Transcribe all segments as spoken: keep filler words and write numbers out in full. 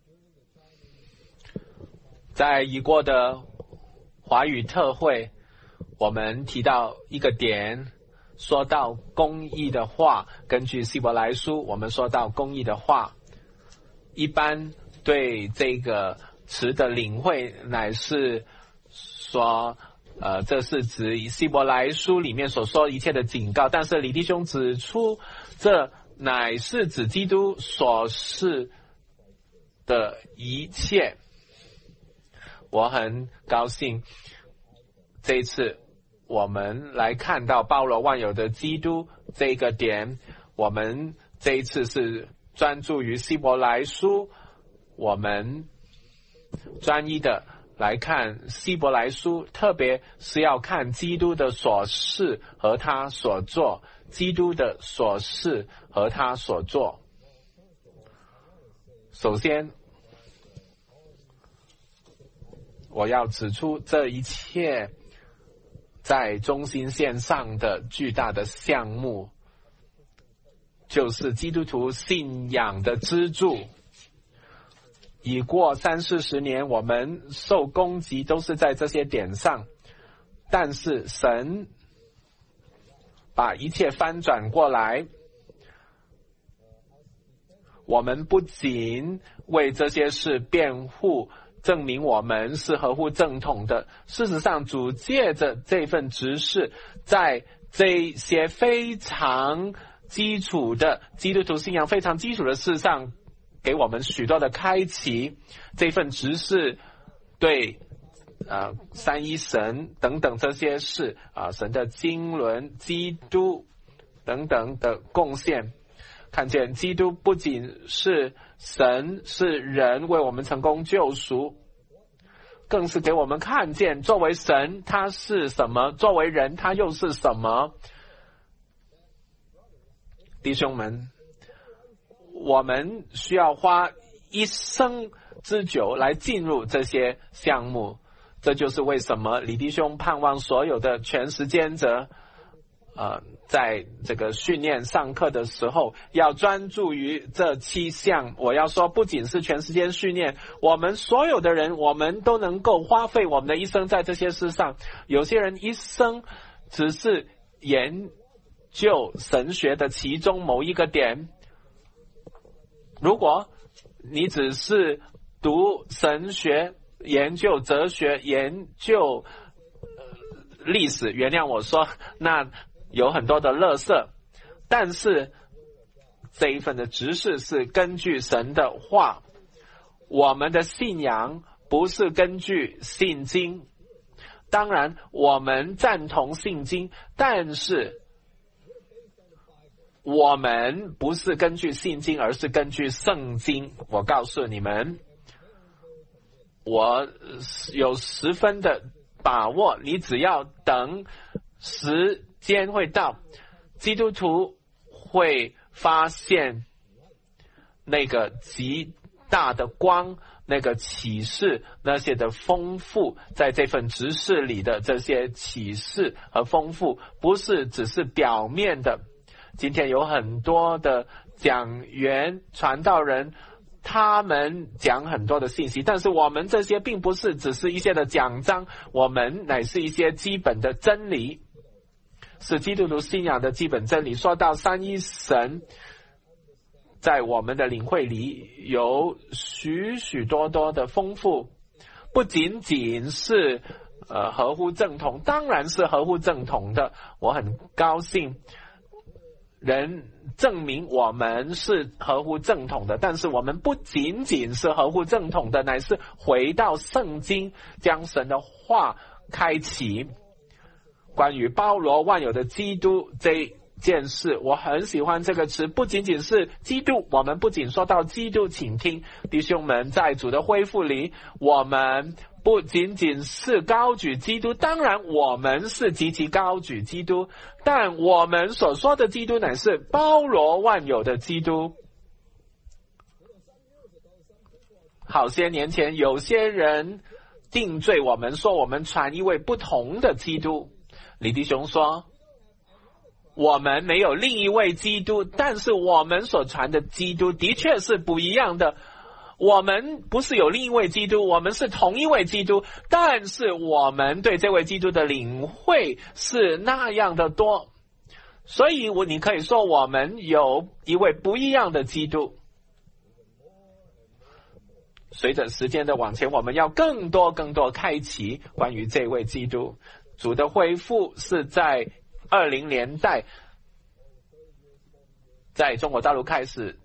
在已过的华语特会，我们提到一个点，说到公义的话，根据希伯来书，我们说到公义的话，一般对这个词的领会乃是说呃，这是指希伯来书里面所说一切的警告，但是李弟兄指出，这乃是指基督所示的一切。我很高兴这一次我们来看到包罗万有的基督这个点，我们这一次是专注于希伯来书，我们专一的来看希伯来书，特别是要看基督的所事和他所做，基督的所事和他所做。首先我要指出，这一切在中心线上的巨大的项目，就是基督徒信仰的支柱。已过三四十年，我们受攻击都是在这些点上，但是神把一切翻转过来，我们不仅为这些事辩护，证明我们是合乎正统的。事实上，主借着这份职事，在这些非常基础的基督徒信仰非常基础的事上，给我们许多的开启。这份职事对呃三一神等等这些事啊、呃，神的经纶、基督等等的贡献，看见基督不仅是神，是人为我们成功救赎，更是给我们看见作为神他是什么，作为人他又是什么。弟兄们，我们需要花一生之久来进入这些项目，这就是为什么李弟兄盼望所有的全时间者呃，在这个训练上课的时候要专注于这七项。我要说，不仅是全时间训练，我们所有的人，我们都能够花费我们的一生在这些事上。有些人一生只是研究神学的其中某一个点，如果你只是读神学、研究哲学、研究、呃、历史，原谅我说，那有很多的垃圾，但是这一份的职事是根据神的话。我们的信仰不是根据信经，当然我们赞同信经，但是我们不是根据信经，而是根据圣经。我告诉你们，我有十分的把握，你只要等时间会到，基督徒会发现那个极大的光，那个启示，那些的丰富，在这份职事里的这些启示和丰富，不是只是表面的。今天有很多的讲员、传道人，他们讲很多的信息，但是我们这些并不是只是一些的讲章，我们乃是一些基本的真理，是基督徒信仰的基本真理。说到三一神，在我们的领会里有许许多多的丰富，不仅仅是呃合乎正统，当然是合乎正统的。我很高兴人证明我们是合乎正统的，但是我们不仅仅是合乎正统的，乃是回到圣经，将神的话开启。关于包罗万有的基督这件事，我很喜欢这个词，不仅仅是基督，我们不仅说到基督，请听弟兄们，在主的恢复里，我们不仅仅是高举基督，当然我们是极其高举基督，但我们所说的基督乃是包罗万有的基督。好些年前，有些人定罪我们，说我们传一位不同的基督。李弟兄说，我们没有另一位基督，但是我们所传的基督的确是不一样的。 我们不是有另一位基督，我们是同一位基督，但是我们对这位基督的领会是那样的多，所以我你可以说我们有一位不一样的基督。随着时间的往前，我们要更多更多开启关于这位基督。主的恢复是在二零年代在中国大陆开始，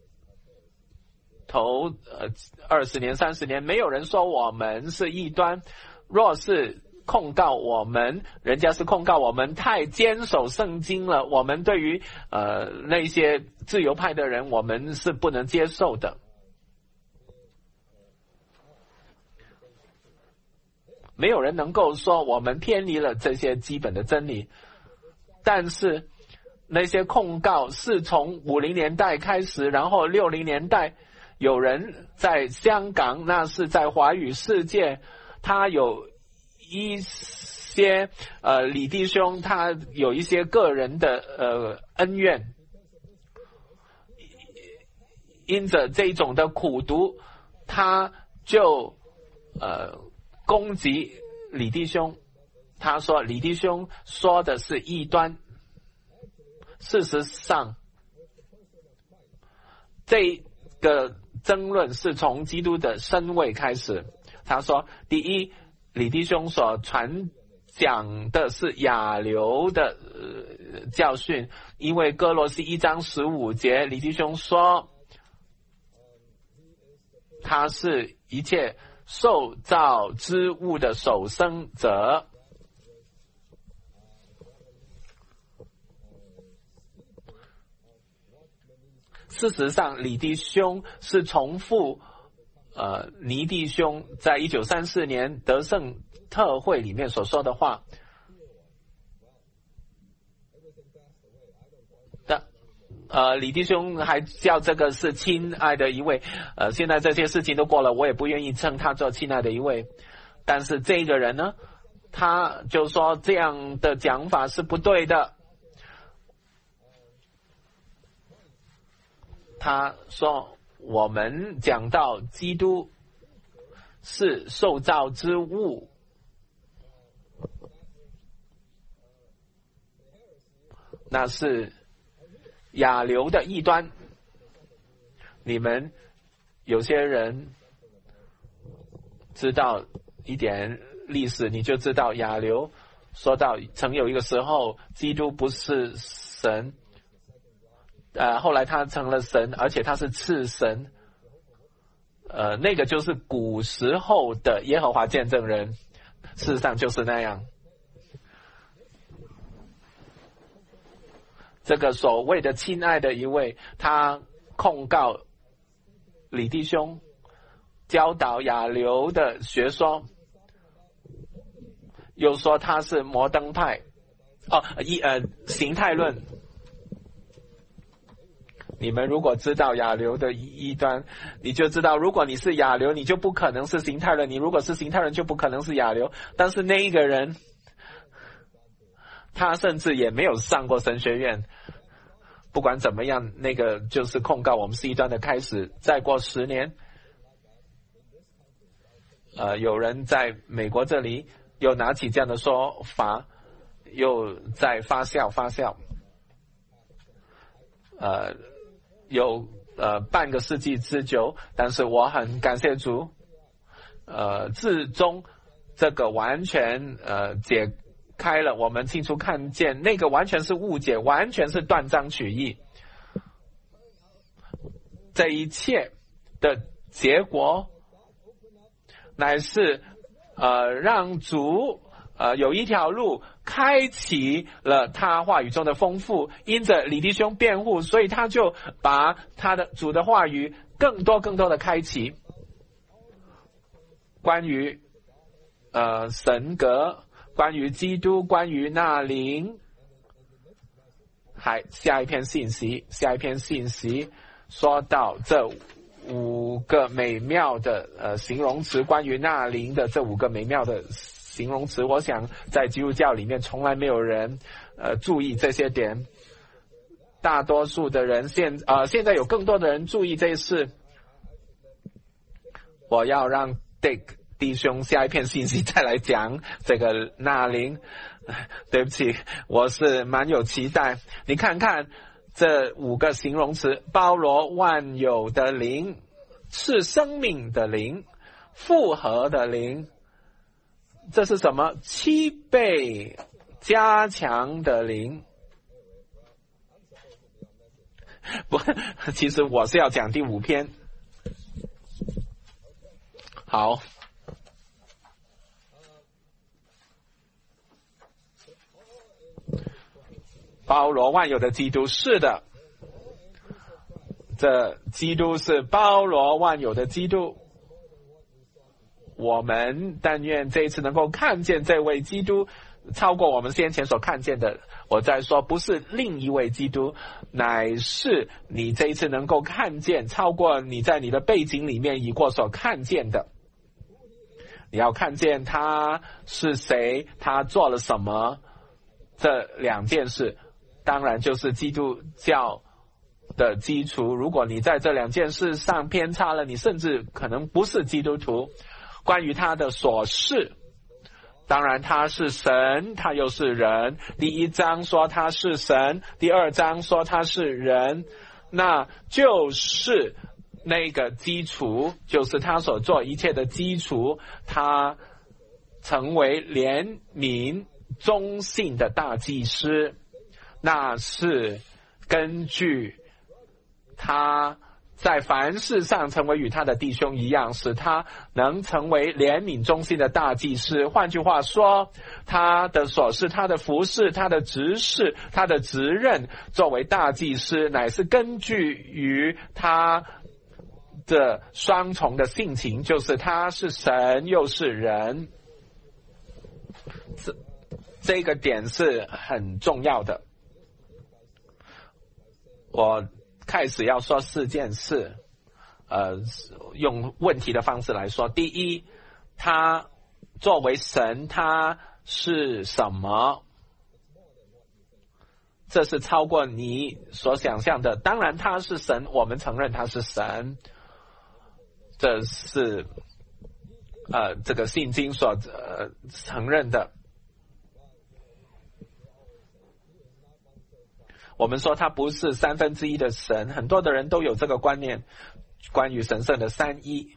头呃二十年三十年，没有人说我们是异端，若是控告我们，人家是控告我们太坚守圣经了，我们对于呃那些自由派的人，我们是不能接受的。没有人能够说我们偏离了这些基本的真理，但是那些控告是从五零年代开始，然后六零年代有人在香港，那是在华语世界，他有一些呃李弟兄，他有一些个人的呃恩怨，因着这种的苦读，他就呃攻击李弟兄，他说李弟兄说的是异端。事实上，这个争论是从基督的身位开始。他说，第一，李弟兄所传讲的是亚流的、呃、教训，因为哥罗西一章十五节，李弟兄说他是一切受造之物的首生者。事实上，李弟兄是重复呃尼弟兄在一九三四年得胜特会里面所说的话。的呃，李弟兄还叫这个是亲爱的一位，呃，现在这些事情都过了，我也不愿意称他做亲爱的一位。但是这个人呢，他就说这样的讲法是不对的。他说我们讲到基督是受造之物，那是亚流的异端。你们有些人知道一点历史，你就知道亚流说到曾有一个时候基督不是神，呃，后来他成了神，而且他是次神，呃，那个就是古时候的耶和华见证人，事实上就是那样。这个所谓的亲爱的一位，他控告李弟兄教导亚流的学说，又说他是摩登派，哦，一呃形态论。你们如果知道亚流的异端，你就知道，如果你是亚流，你就不可能是形态人；你如果是形态人，就不可能是亚流。但是那一个人，他甚至也没有上过神学院。不管怎么样，那个就是控告我们是异端的开始。再过十年，呃，有人在美国这里又拿起这样的说法，又在发酵发酵，呃。有呃半个世纪之久，但是我很感谢主，呃，至终这个完全呃解开了，我们清楚看见那个完全是误解，完全是断章取义。这一切的结果乃是呃让主呃有一条路开启了他话语中的丰富，因着李弟兄辩护，所以他就把他的主的话语更多更多的开启。关于呃神格，关于基督，关于那灵，还下一篇信息，下一篇信息说到这五个美妙的呃形容词，关于那灵的这五个美妙的形容词，我想在基督教里面从来没有人呃注意这些点，大多数的人现呃现在有更多的人注意这事。 我要让 Dick 弟兄下一篇信息再来讲这个那灵。对不起，我是蛮有期待。你看看这五个形容词，包罗万有的灵，是生命的灵，复合的灵，这是什么？七倍加强的灵。不，其实我是要讲第五篇。好，包罗万有的基督，是的，这基督是包罗万有的基督。我们但愿这一次能够看见这位基督超过我们先前所看见的。我在说不是另一位基督，乃是你这一次能够看见超过你在你的背景里面已过所看见的。你要看见他是谁，他做了什么，这两件事当然就是基督教的基础。如果你在这两件事上偏差了，你甚至可能不是基督徒。关于他的所事，当然他是神，他又是人。第一章说他是神，第二章说他是人，那就是那个基础，就是他所做一切的基础。他成为怜悯忠信的大祭司，那是根据他在凡事上成为与他的弟兄一样，使他能成为怜悯忠心的大祭司。换句话说，他的所事，他的服事，他的职事，他的职任作为大祭司，乃是根据于他的双重的性情，就是他是神又是人。这这个点是很重要的。我开始要说四件事，呃，用问题的方式来说。第一，他作为神，他是什么？这是超过你所想象的。当然他是神，我们承认他是神，这是呃这个信经所呃承认的。我们说他不是三分之一的神，很多的人都有这个观念，关于神圣的三一，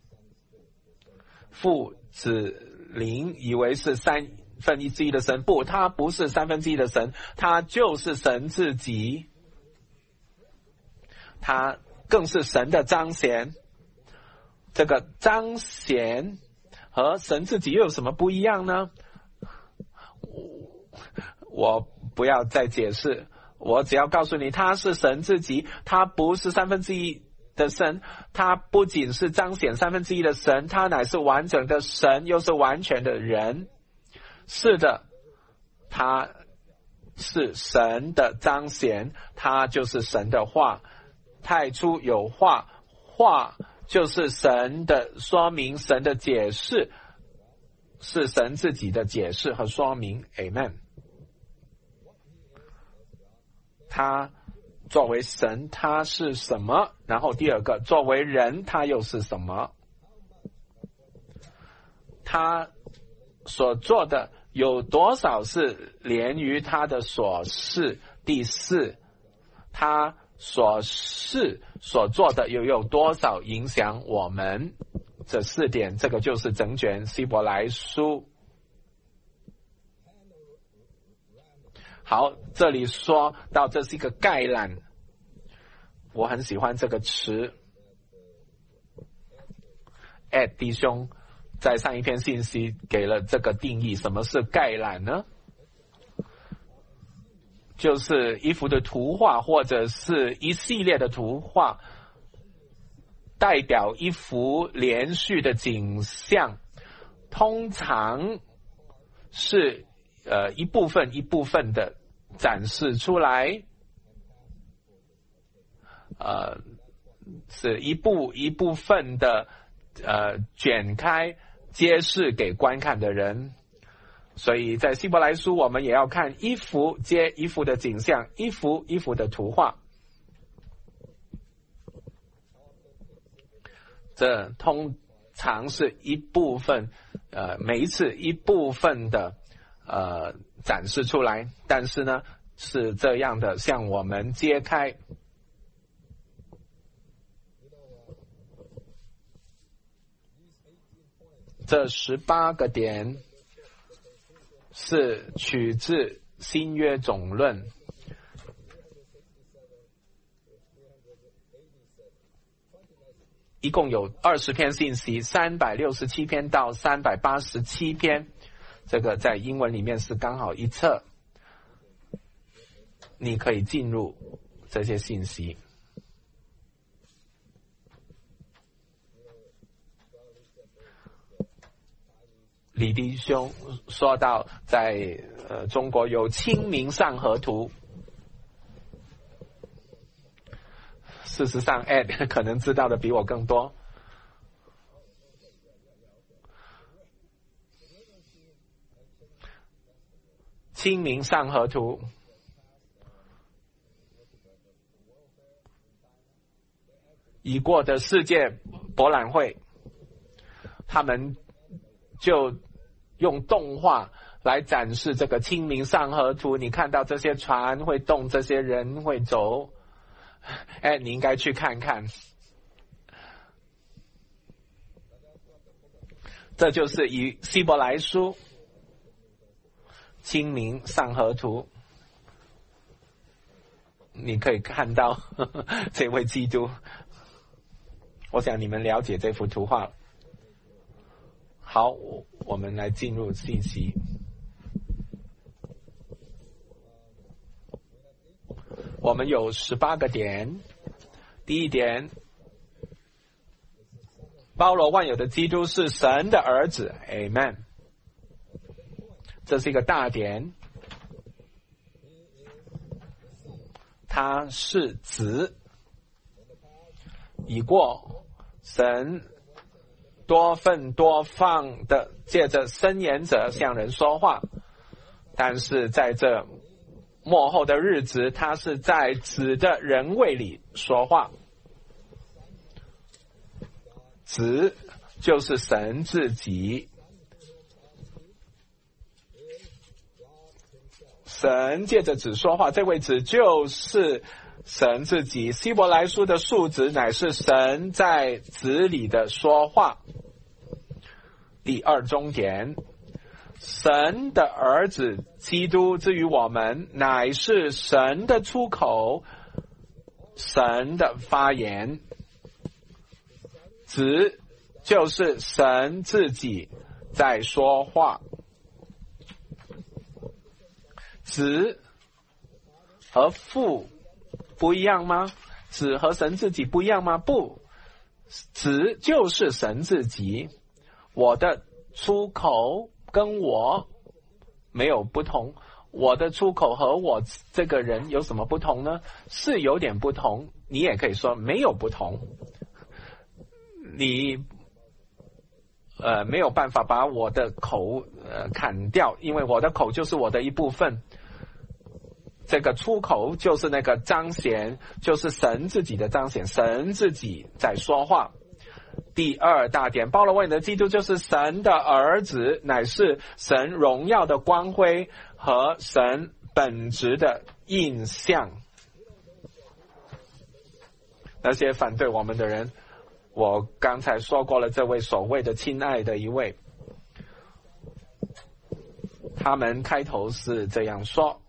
父子灵以为是三分之一的神，不，他不是三分之一的神，他就是神自己，他更是神的彰显。这个彰显和神自己又有什么不一样呢？我不要再解释，我只要告诉你，他是神自己，他不是三分之一的神，他不仅是彰显三分之一的神，他乃是完整的神，又是完全的人。是的，他是神的彰显，他就是神的话。太初有话，话就是神的说明，神的解释，是神自己的解释和说明。 Amen。他作为神，他是什么？然后第二个，作为人，他又是什么？他所做的有多少是连于他的所事？第四，他所事所做的又有多少影响我们？这四点，这个就是整卷希伯来书。好，这里说到这是一个概览，我很喜欢这个词。Ed 弟兄在上一篇信息给了这个定义，什么是概览呢？就是一幅的图画或者是一系列的图画，代表一幅连续的景象，通常是呃一部分一部分的展示出来，呃，是一部一部分的呃卷开揭示给观看的人。所以在希伯来书，我们也要看一幅接一幅的景象，一幅一幅的图画。这通尝试一部分，呃，每一次一部分的呃展示出来，但是呢是这样的向我们揭开这十八个点是取自新约总论，一共有二十篇信息，三百六十七篇到三百八十七篇，这个在英文里面是刚好一册，你可以进入这些信息。李弟兄说到在呃中国有清明上河图，事实上 Ed 可能知道的比我更多。清明上河图已过的世界博览会，他们就用动画来展示这个清明上河图，你看到这些船会动，这些人会走，哎，你应该去看看。这就是以希伯来书清明上河图，你可以看到呵呵这位基督。我想你们了解这幅图画。好，我们来进入信息。我们有十八个点。第一点，包罗万有的基督是神的儿子 Amen， 这是一个大点。他是子，已过神多份多方的借着伸言者向人说话，但是在这末后的日子，他是在子的人位里说话。子就是神自己，神借着子说话，这位子就是神自己。希伯来书的数子乃是神在子里的说话。第二中点，神的儿子基督之于我们，乃是神的出口，神的发言。子就是神自己在说话。子和父不一样吗？子和神自己不一样吗？不，子就是神自己。我的出口跟我没有不同，我的出口和我这个人有什么不同呢？是有点不同，你也可以说没有不同。你呃没有办法把我的口呃砍掉，因为我的口就是我的一部分。这个出口就是那个彰显，就是神自己的彰显，神自己在说话。第二大点，包罗万有的基督就是神的儿子，乃是神荣耀的光辉和神本质的印象。那些反对我们的人，我刚才说过了，这位所谓的亲爱的一位，他们开头是这样说，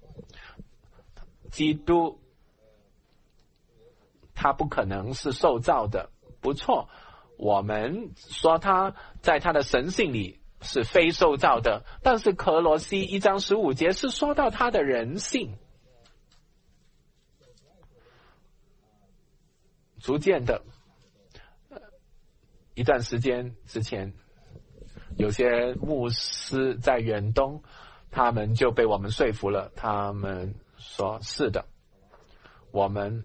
基督他不可能是受造的，不错，我们说他在他的神性里是非受造的，但是歌罗西一章十五节是说到他的人性。逐渐的一段时间之前，有些牧师在远东，他们就被我们说服了，他们说是的，我们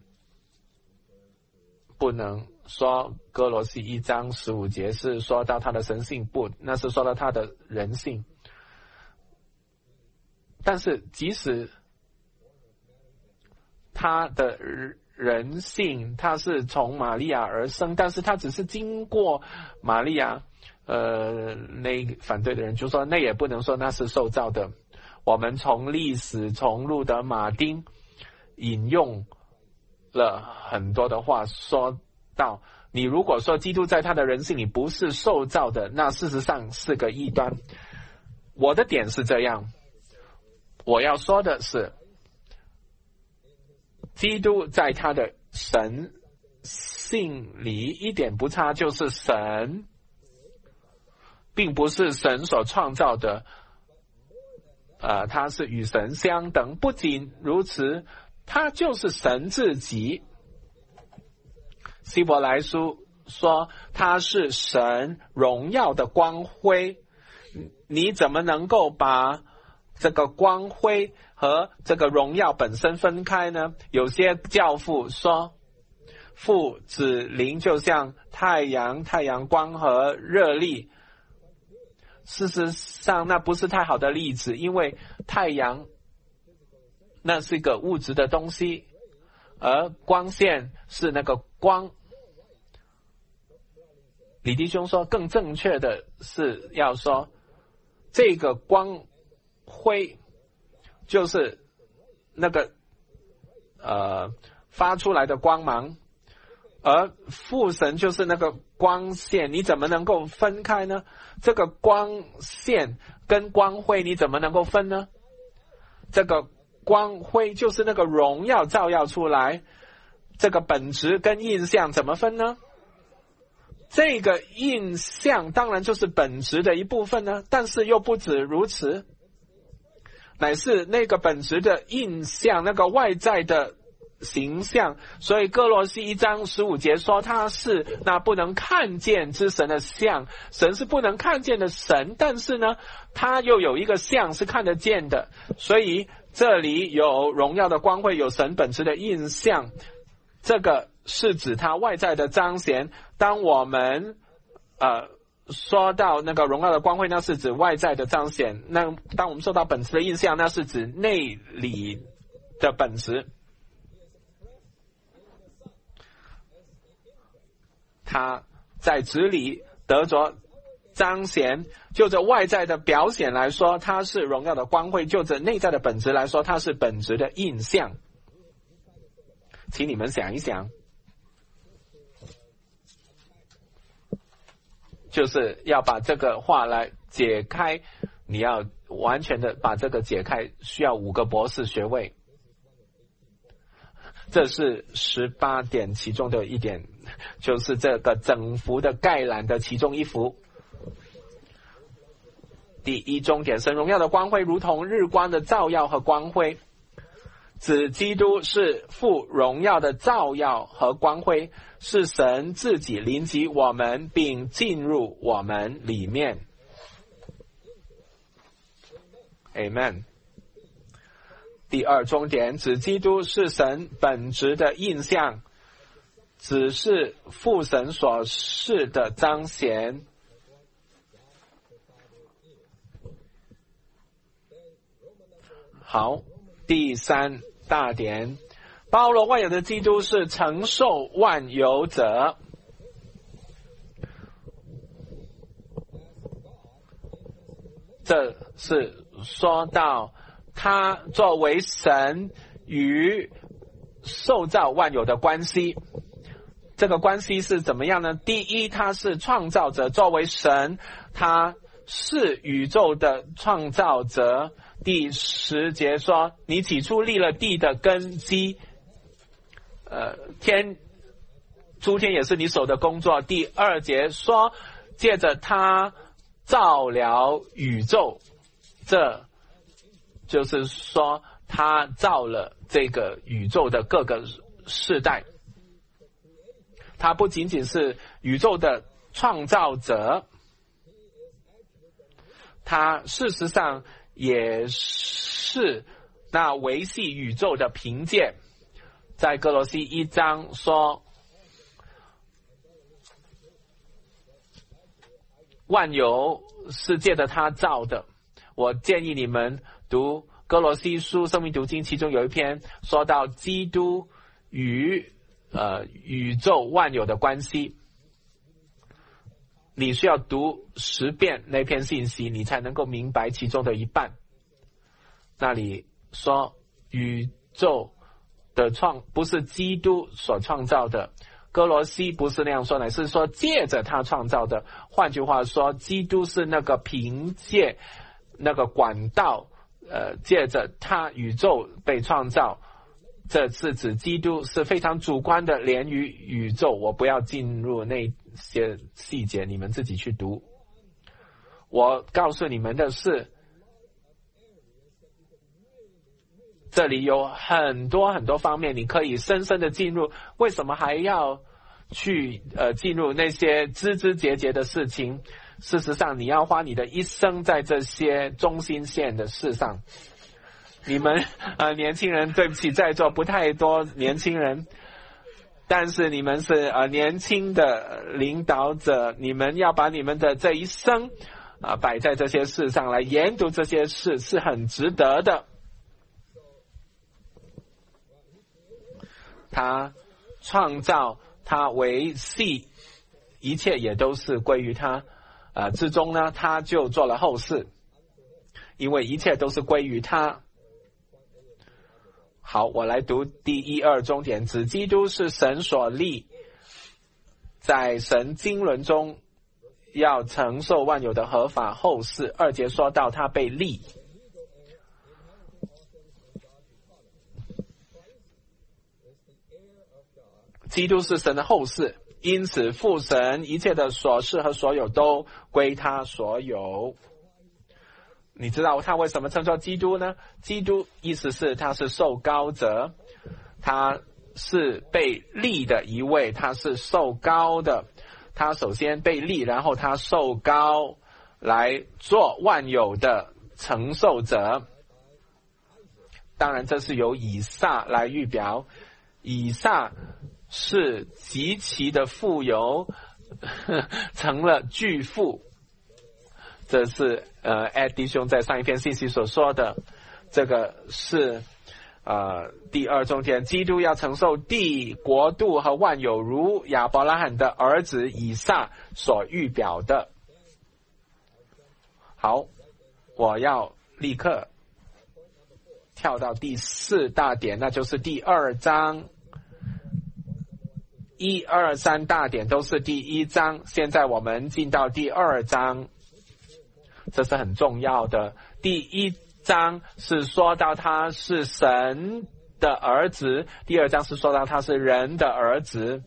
不能说歌罗西一章十五节是说到他的神性，不，那是说到他的人性。但是即使他的人性，他是从玛利亚而生，但是他只是经过玛利亚。呃，那反对的人就说，那也不能说那是受造的。我们从历史，从路德马丁引用了很多的话，说到你如果说基督在他的人性里不是受造的，那事实上是个异端。我的点是这样，我要说的是，基督在他的神性里一点不差，就是神，并不是神所创造的，呃，他是与神相等。不仅如此，他就是神自己。希伯来书说他是神荣耀的光辉，你怎么能够把这个光辉和这个荣耀本身分开呢？有些教父说父子灵就像太阳、太阳光和热力，事实上那不是太好的例子，因为太阳那是一个物质的东西，而光线是那个光。李弟兄说更正确的是要说这个光辉就是那个呃发出来的光芒，而父神就是那个光线，你怎么能够分开呢？这个光线跟光辉你怎么能够分呢？这个光辉就是那个荣耀照耀出来，这个本质跟印象怎么分呢？这个印象当然就是本质的一部分呢，但是又不止如此，乃是那个本质的印象，那个外在的形象。所以歌罗西一章十五节说他是那不能看见之神的像，神是不能看见的神，但是呢他又有一个像是看得见的，所以这里有荣耀的光辉，有神本质的印象，这个是指他外在的彰显。当我们呃说到那个荣耀的光辉，那是指外在的彰显，那当我们说到本质的印象，那是指内里的本质。他在子里得着彰显，就着外在的表显来说，它是荣耀的光辉；就着内在的本质来说，它是本质的印象。请你们想一想，就是要把这个话来解开，你要完全的把这个解开，需要五个博士学位。这是十八点其中的一点，就是这个整幅的概览的其中一幅。第一重点，神荣耀的光辉如同日光的照耀和光辉，指基督是父荣耀的照耀和光辉，是神自己临及我们并进入我们里面。 Amen。 第二重点，指基督是神本质的印象，只是父神所示的彰显。好，第三大点，包罗万有的基督是承受万有者。这是说到他作为神与受造万有的关系。这个关系是怎么样呢？第一，他是创造者，作为神，他是宇宙的创造者。第十节说，你起初立了地的根基，呃，天诸天也是你手的工作。第二节说，借着他造了宇宙，这就是说他造了这个宇宙的各个世代。他不仅仅是宇宙的创造者，他事实上也是那维系宇宙的凭借。在歌罗西一章说，万有是借着他造的。我建议你们读歌罗西书生命读经，其中有一篇说到基督与呃宇宙万有的关系。你需要读十遍那篇信息，你才能够明白其中的一半。那里说宇宙的创不是基督所创造的，哥罗西不是那样说的，是说借着他创造的。换句话说，基督是那个凭借那个管道，呃，借着他宇宙被创造。这是指基督是非常主观的连于宇宙。我不要进入那些细节，你们自己去读。我告诉你们的是，这里有很多很多方面你可以深深的进入。为什么还要去呃进入那些枝枝节节的事情？事实上你要花你的一生在这些中心线的事上。你们呃年轻人，对不起，在座不太多年轻人，但是你们是呃年轻的领导者，你们要把你们的这一生啊、呃、摆在这些事上来研读这些事，是很值得的。他创造，他维系，一切也都是归于他。呃之中呢，他就做了后事，因为一切都是归于他。好，我来读第一二中点。指基督是神所立，在神经纶中要承受万有的合法后事。二节说到他被立，基督是神的后事，因此父神一切的所事和所有都归他所有。你知道他为什么称作基督呢？基督意思是他是受膏者，他是被立的一位，他是受膏的。他首先被立，然后他受膏来做万有的承受者。当然这是由以撒来预表，以撒是极其的富有，成了巨富。这是呃艾迪兄在上一篇信息所说的，这个是呃第二重点。基督要承受地、国度和万有，如亚伯拉罕的儿子以撒所预表的。好，我要立刻跳到第四大点，那就是第二章。一二三大点都是第一章，现在我们进到第二章，这是很重要的。第一章是说到他是神的儿子，第二章是说到他是人的儿子，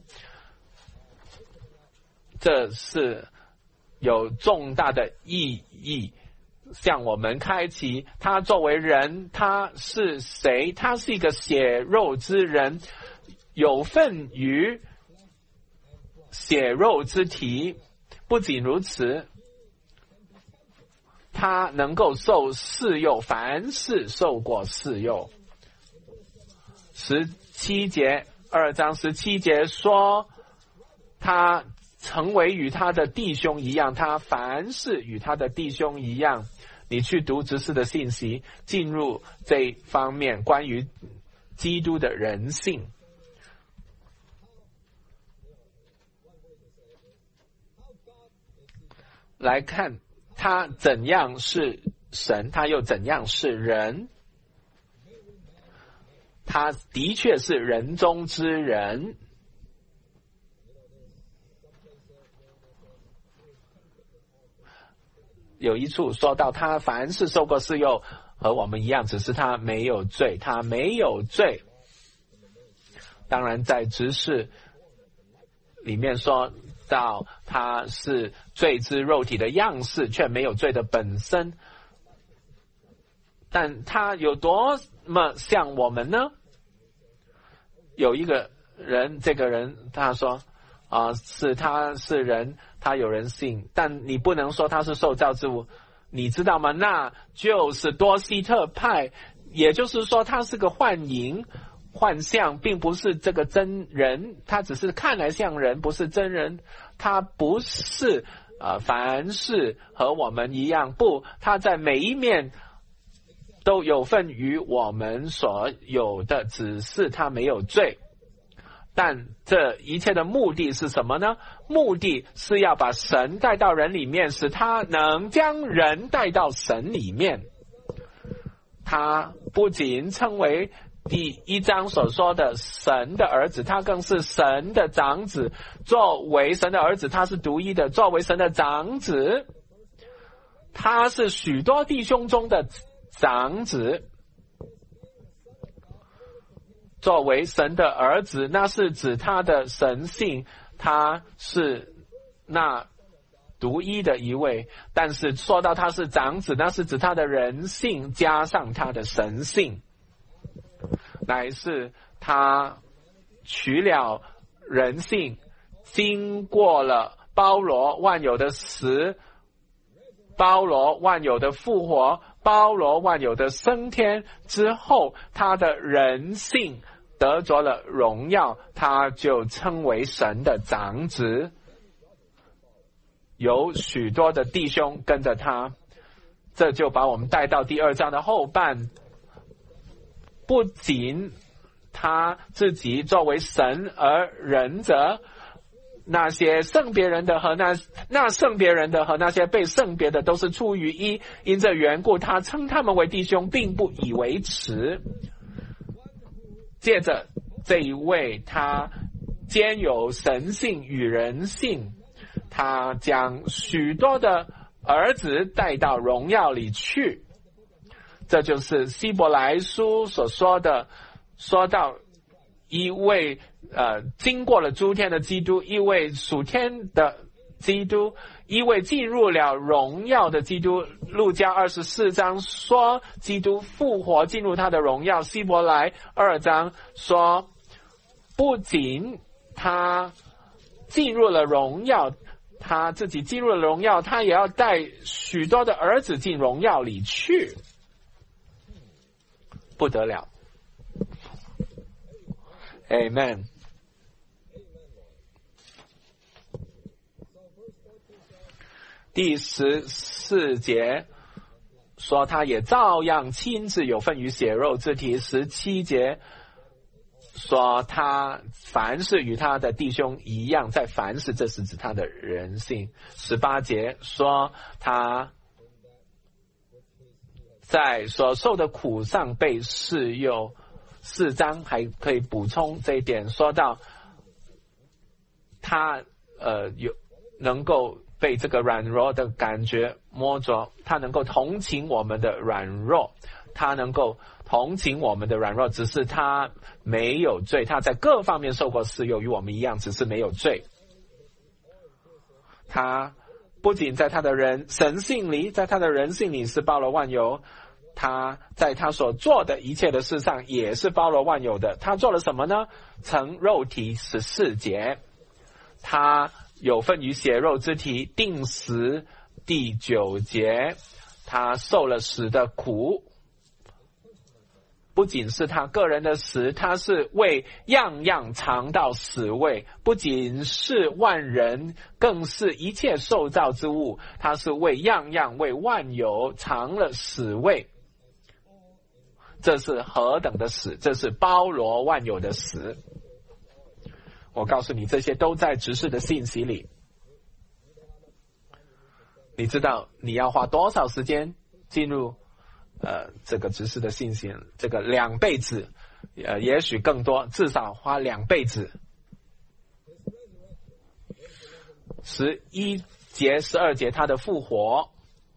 这是有重大的意义，向我们开启他作为人，他是谁？他是一个血肉之人，有份于血肉之体。不仅如此，他能够受试诱，凡是受过试诱。十七节，二章十七节说，他成为与他的弟兄一样，他凡是与他的弟兄一样。你去读执事的信息，进入这方面关于基督的人性。来看他怎样是神，他又怎样是人。他的确是人中之人。有一处说到他凡是受过试诱，和我们一样，只是他没有罪，他没有罪。当然在执事里面说到他是罪之肉体的样式，却没有罪的本身。但他有多么像我们呢？有一个人，这个人他说啊、呃，是他是人，他有人性，但你不能说他是受造之物。你知道吗？那就是多希特派，也就是说他是个幻影幻象，并不是这个真人，他只是看来像人，不是真人。他不是呃，凡是和我们一样，不，他在每一面都有份于我们所有的，只是他没有罪。 但这一切的目的是什么呢？目的是要把神带到人里面，使他能将人带到神里面。他不仅称为第一章所说的神的儿子，他更是神的长子。作为神的儿子，他是独一的；作为神的长子，他是许多弟兄中的长子。作为神的儿子，那是指他的神性，他是那独一的一位。但是说到他是长子，那是指他的人性加上他的神性，乃是他取了人性，经过了包罗万有的死，包罗万有的复活，包罗万有的升天之后，他的人性得着了荣耀，他就称为神的长子。有许多的弟兄跟着他，这就把我们带到第二章的后半。不仅他自己作为神而人者，那些圣别人的和那那圣别人的和那些被圣别的都是出于一，因这缘故他称他们为弟兄，并不以为耻。接着这一位他兼有神性与人性，他将许多的儿子带到荣耀里去。这就是希伯来书所说的，说到一位呃经过了诸天的基督，一位属天的基督，一位进入了荣耀的基督。路加二十四章说基督复活进入他的荣耀，希伯来二章说不仅他进入了荣耀，他自己进入了荣耀，他也要带许多的儿子进荣耀里去。不得了 Amen。 第十四节说他也照样亲自有份于血肉之体。十七节说他凡是与他的弟兄一样，在凡事，这是指他的人性。十八节说他在所受的苦上被试诱。四章还可以补充这一点，说到他呃有能够被这个软弱的感觉摸着，他能够同情我们的软弱，他能够同情我们的软弱，只是他没有罪，他在各方面受过试诱，与我们一样，只是没有罪。他不仅在他的人神性里，在他的人性里是包罗万有，他在他所做的一切的事上也是包罗万有的。他做了什么呢？成肉体。十四节他有份于血肉之体，定死。第九节他受了死的苦，不仅是他个人的死，他是为样样尝到死味，不仅是万人，更是一切受造之物，他是为样样为万有尝了死味。这是何等的死，这是包罗万有的死。我告诉你，这些都在执事的信息里。你知道你要花多少时间进入呃这个执事的信息？这个两辈子，呃也许更多，至少花两辈子。十一节十二节他的复活。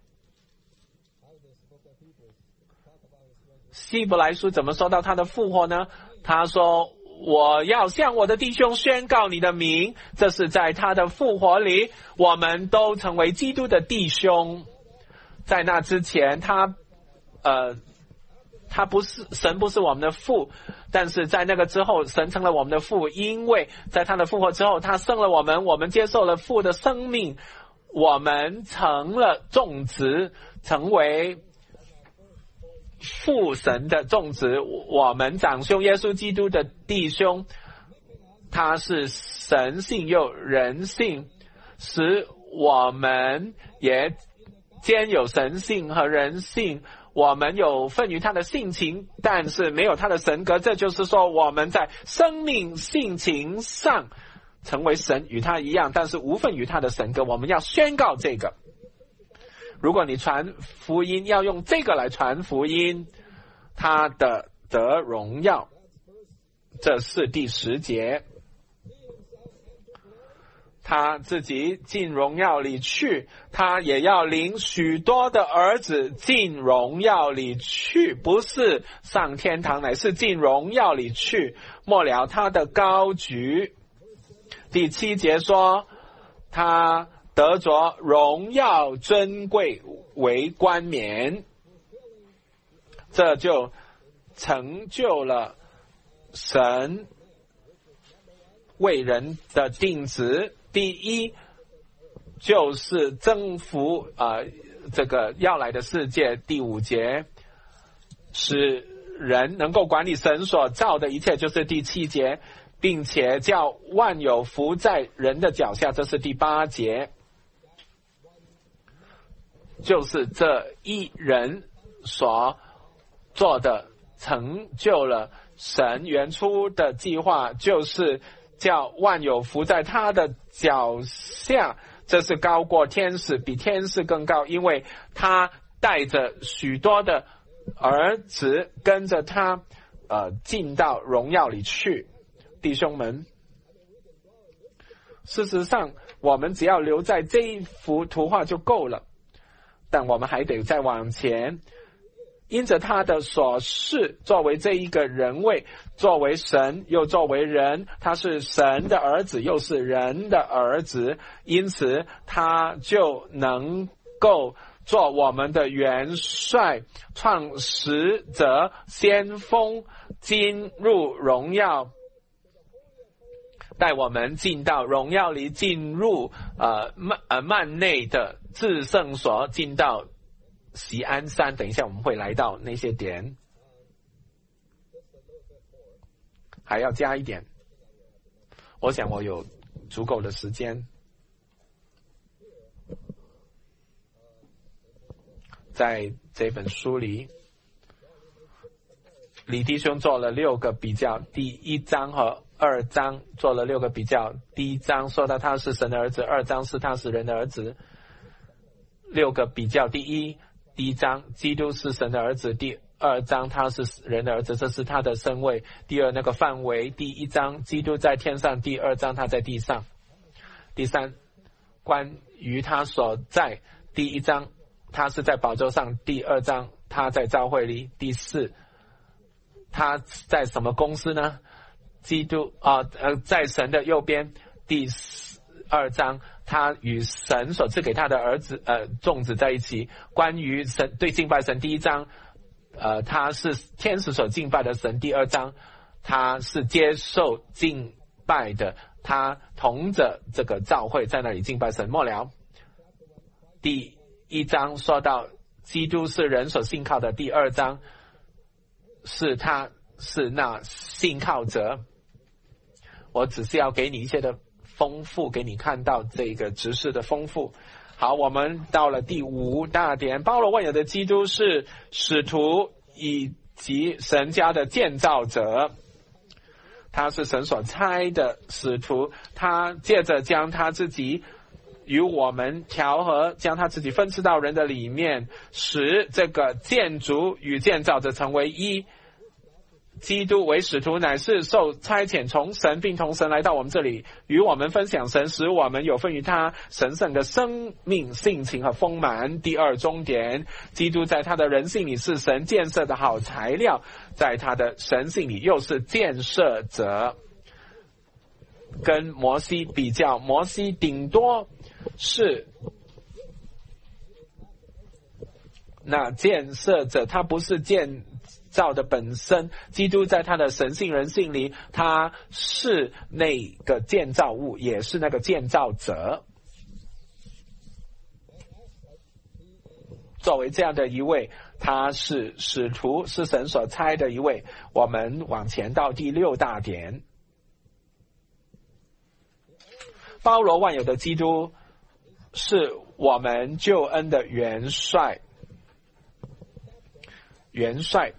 希伯来书怎么说到他的复活呢？他说我要向我的弟兄宣告你的名，这是在他的复活里我们都成为基督的弟兄。在那之前他呃他不是神不是我们的父，但是在那个之后神成了我们的父，因为在他的复活之后他生了我们，我们接受了父的生命，我们成了种子，成为父神的种子，我们长兄耶稣基督的弟兄，他是神性又人性，使我们也兼有神性和人性。 我们有份于他的性情，但是没有他的神格。这就是说，我们在生命性情上成为神，与他一样，但是无份于他的神格。我们要宣告这个。如果你传福音要用这个来传福音，他的得荣耀。这是第十节。他自己进荣耀里去，他也要领许多的儿子进荣耀里去，不是上天堂，乃是进荣耀里去。末了他的高举。第七节说，他得着荣耀尊贵为冠冕，这就成就了神为人的定旨。第一就是征服啊、呃、这个要来的世界。第五节使人能够管理神所造的一切，就是第七节，并且叫万有伏在人的脚下，这是第八节。就是这一人所做的成就了神原初的计划，就是叫万有伏在他的脚下，这是高过天使，比天使更高，因为他带着许多的儿子跟着他呃进到荣耀里去。弟兄们，事实上我们只要留在这一幅图画就够了，但我们还得再往前。因着他的所示，作为这一个人位，作为神又作为人，他是神的儿子又是人的儿子，因此他就能够做我们的元帅、创始者、先锋，进入荣耀，带我们进到荣耀里，进入呃幔呃幔内的至圣所，进到锡安山。等一下我们会来到那些点，还要加一点，我想我有足够的时间。在这本书里，李弟兄做了六个比较，第一章和二章做了六个比较。第一章说到他是神的儿子，二章是他是人的儿子，六个比较。第一第一章基督是神的儿子，第二章他是人的儿子，这是他的身位。第二那个范围，第一章基督在天上，第二章他在地上。第三关于他所在，第一章他是在宝座上，第二章他在教会里。第四他在什么公司呢？基督啊 呃, 呃在神的右边。第二章他与神所赐给他的儿子呃众子在一起。关于神对敬拜神，第一章呃他是天使所敬拜的神，第二章他是接受敬拜的，他同着这个教会在那里敬拜神。末了第一章说到基督是人所信靠的，第二章是他是那信靠者。我只是要给你一些的丰富，给你看到这个执事的丰富。好，我们到了第五大点，包罗万有的基督是使徒以及神家的建造者，他是神所差的使徒，他借着将他自己与我们调和，将他自己分赐到人的里面，使这个建筑与建造者成为一。基督为使徒，乃是受差遣从神，并从神来到我们这里，与我们分享神，使我们有份于他神圣的生命性情和丰满。第二终点，基督在他的人性里是神建设的好材料，在他的神性里又是建设者。跟摩西比较，摩西顶多是那建设者，他不是建造的本身。基督在他的神性人性里，他是那个建造物，也是那个建造者。作为这样的一位，他是使徒，是神所差的一位。我们往前到第六大点，包罗万有的基督是我们救恩的元帅。 元帅，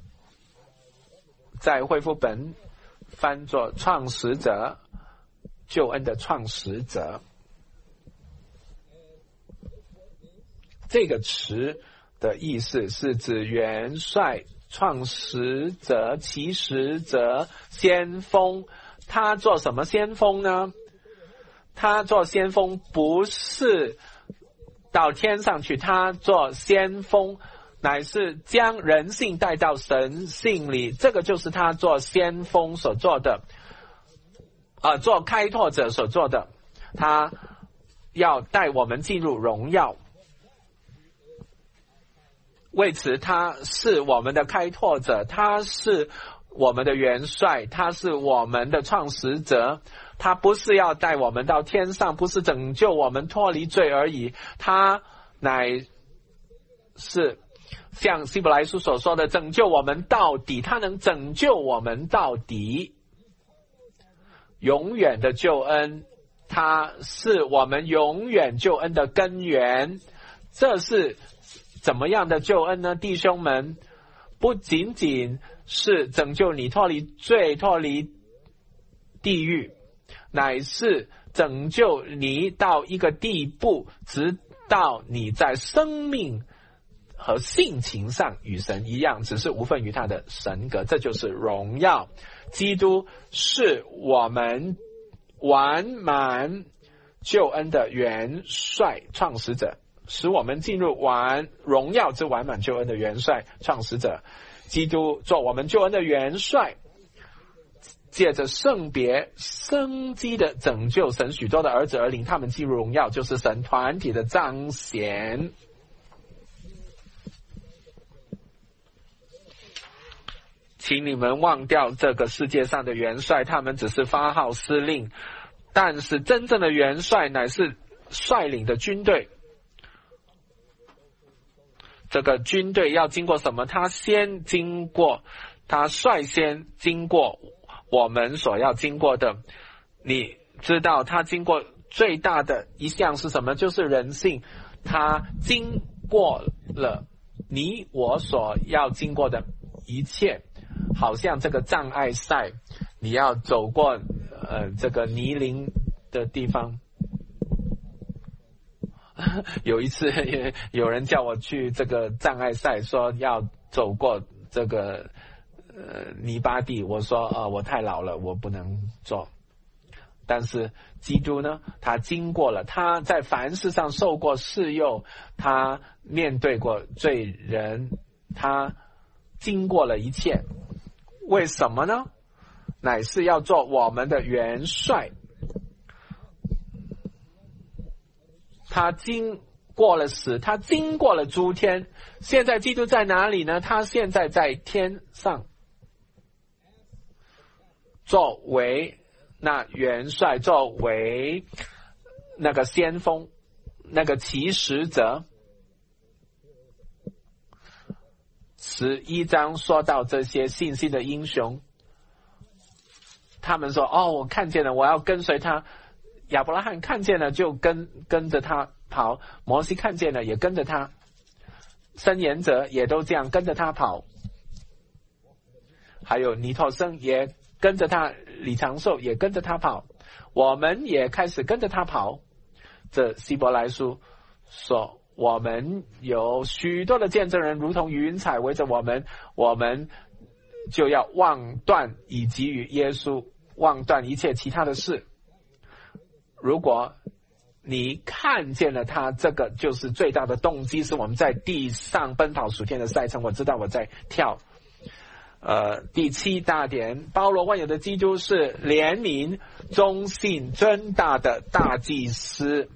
在恢复本翻作创始者，救恩的创始者。这个词的意思是指元帅、创始者、起始者、先锋。他做什么先锋呢？他做先锋不是到天上去，他做先锋乃是将人性带到神性里，这个就是他做先锋所做的，呃，做开拓者所做的。他要带我们进入荣耀，为此他是我们的开拓者，他是我们的元帅，他是我们的创始者。他不是要带我们到天上，不是拯救我们脱离罪而已，他乃是像希伯来书所说的拯救我们到底，他能拯救我们到底，永远的救恩，他是我们永远救恩的根源。这是怎么样的救恩呢？弟兄们，不仅仅是拯救你脱离罪、脱离地狱，乃是拯救你到一个地步，直到你在生命和性情上与神一样，只是无分于他的神格，这就是荣耀。基督是我们完满救恩的元帅、创始者，使我们进入完荣耀之完满救恩的元帅、创始者。基督做我们救恩的元帅，借着圣别生机的拯救神许多的儿子而领他们进入荣耀，就是神团体的彰显。请你们忘掉这个世界上的元帅，他们只是发号施令，但是真正的元帅乃是率领的军队。这个军队要经过什么？他先经过，他率先经过我们所要经过的。你知道他经过最大的一项是什么？就是人性。他经过了你我所要经过的一切，好像这个障碍赛，你要走过呃这个泥泞的地方。有一次有人叫我去这个障碍赛，说要走过这个呃泥巴地，我说啊、呃、我太老了，我不能做。但是基督呢，他经过了，他在凡事上受过试诱，他面对过罪人，他经过了一切。为什么呢？乃是要做我们的元帅。他经过了死，他经过了诸天。现在基督在哪里呢？他现在在天上，作为那元帅，作为那个先锋，那个起始者。十一章说到这些信心的英雄，他们说哦，我看见了，我要跟随他。亚伯拉罕看见了就跟跟着他跑，摩西看见了也跟着他，申言者也都这样跟着他跑，还有尼托生也跟着他，李长寿也跟着他跑，我们也开始跟着他跑。这希伯来书说，我们有许多的见证人如同云彩围着我们，我们就要忘断以及与耶稣，忘断一切其他的事。如果你看见了他，这个就是最大的动机，是我们在地上奔跑属天的赛程。我知道我在跳呃，第七大点，包罗万有的基督是怜悯、忠信、尊大的大祭司。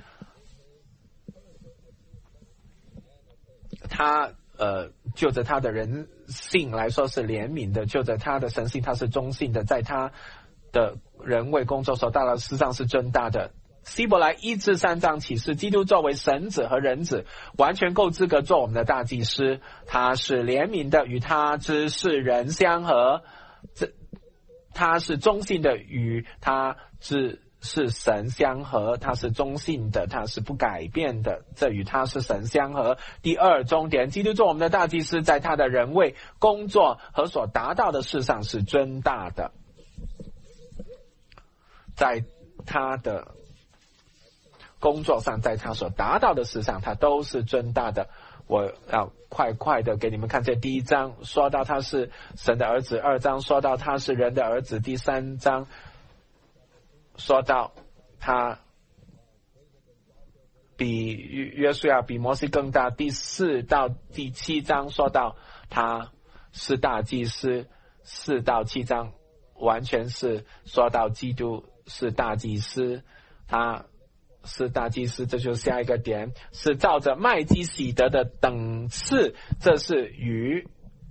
他呃，就着他的人性来说是怜悯的，就着他的神性他是忠信的，在他的人为工作所到的事上是尊大的。希伯来一至三章启示，基督作为神子和人子，完全够资格做我们的大祭司。他是怜悯的，与他之世人相合；这他是忠信的，与他之是神相合，他是中性的，他是不改变的，这与他是神相合。第二重点，基督做我们的大祭司，在他的人位、工作和所达到的事上是尊大的，在他的工作上，在他所达到的事上，他都是尊大的。我要快快的给你们看，这第一章说到他是神的儿子，二章说到他是人的儿子，第三章说到他比约书亚比摩西更大，第四到第七章说到他是大祭司，四到七章完全是说到基督是大祭司，他是大祭司，这就是下一个点，是照着麦基洗德的等次，这是与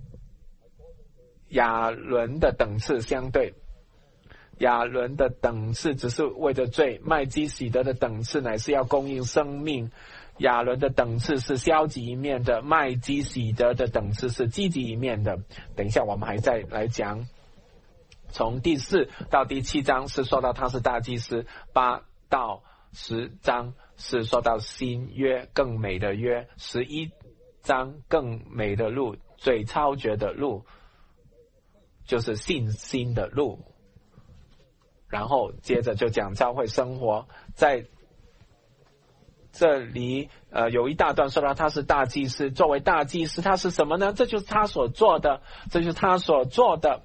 亚伦的等次相对。亚伦的等次只是为着罪，麦基洗德的等次乃是要供应生命。亚伦的等次是消极一面的，麦基洗德的等次是积极一面的。等一下我们还再来讲。从第四到第七章是说到他是大祭司，八到十章是说到新约更美的约，十一章更美的路，最超绝的路就是信心的路。然后接着就讲教会生活，在这里呃有一大段说到他是大祭司，作为大祭司他是什么呢？这就是他所做的，这就是他所做的。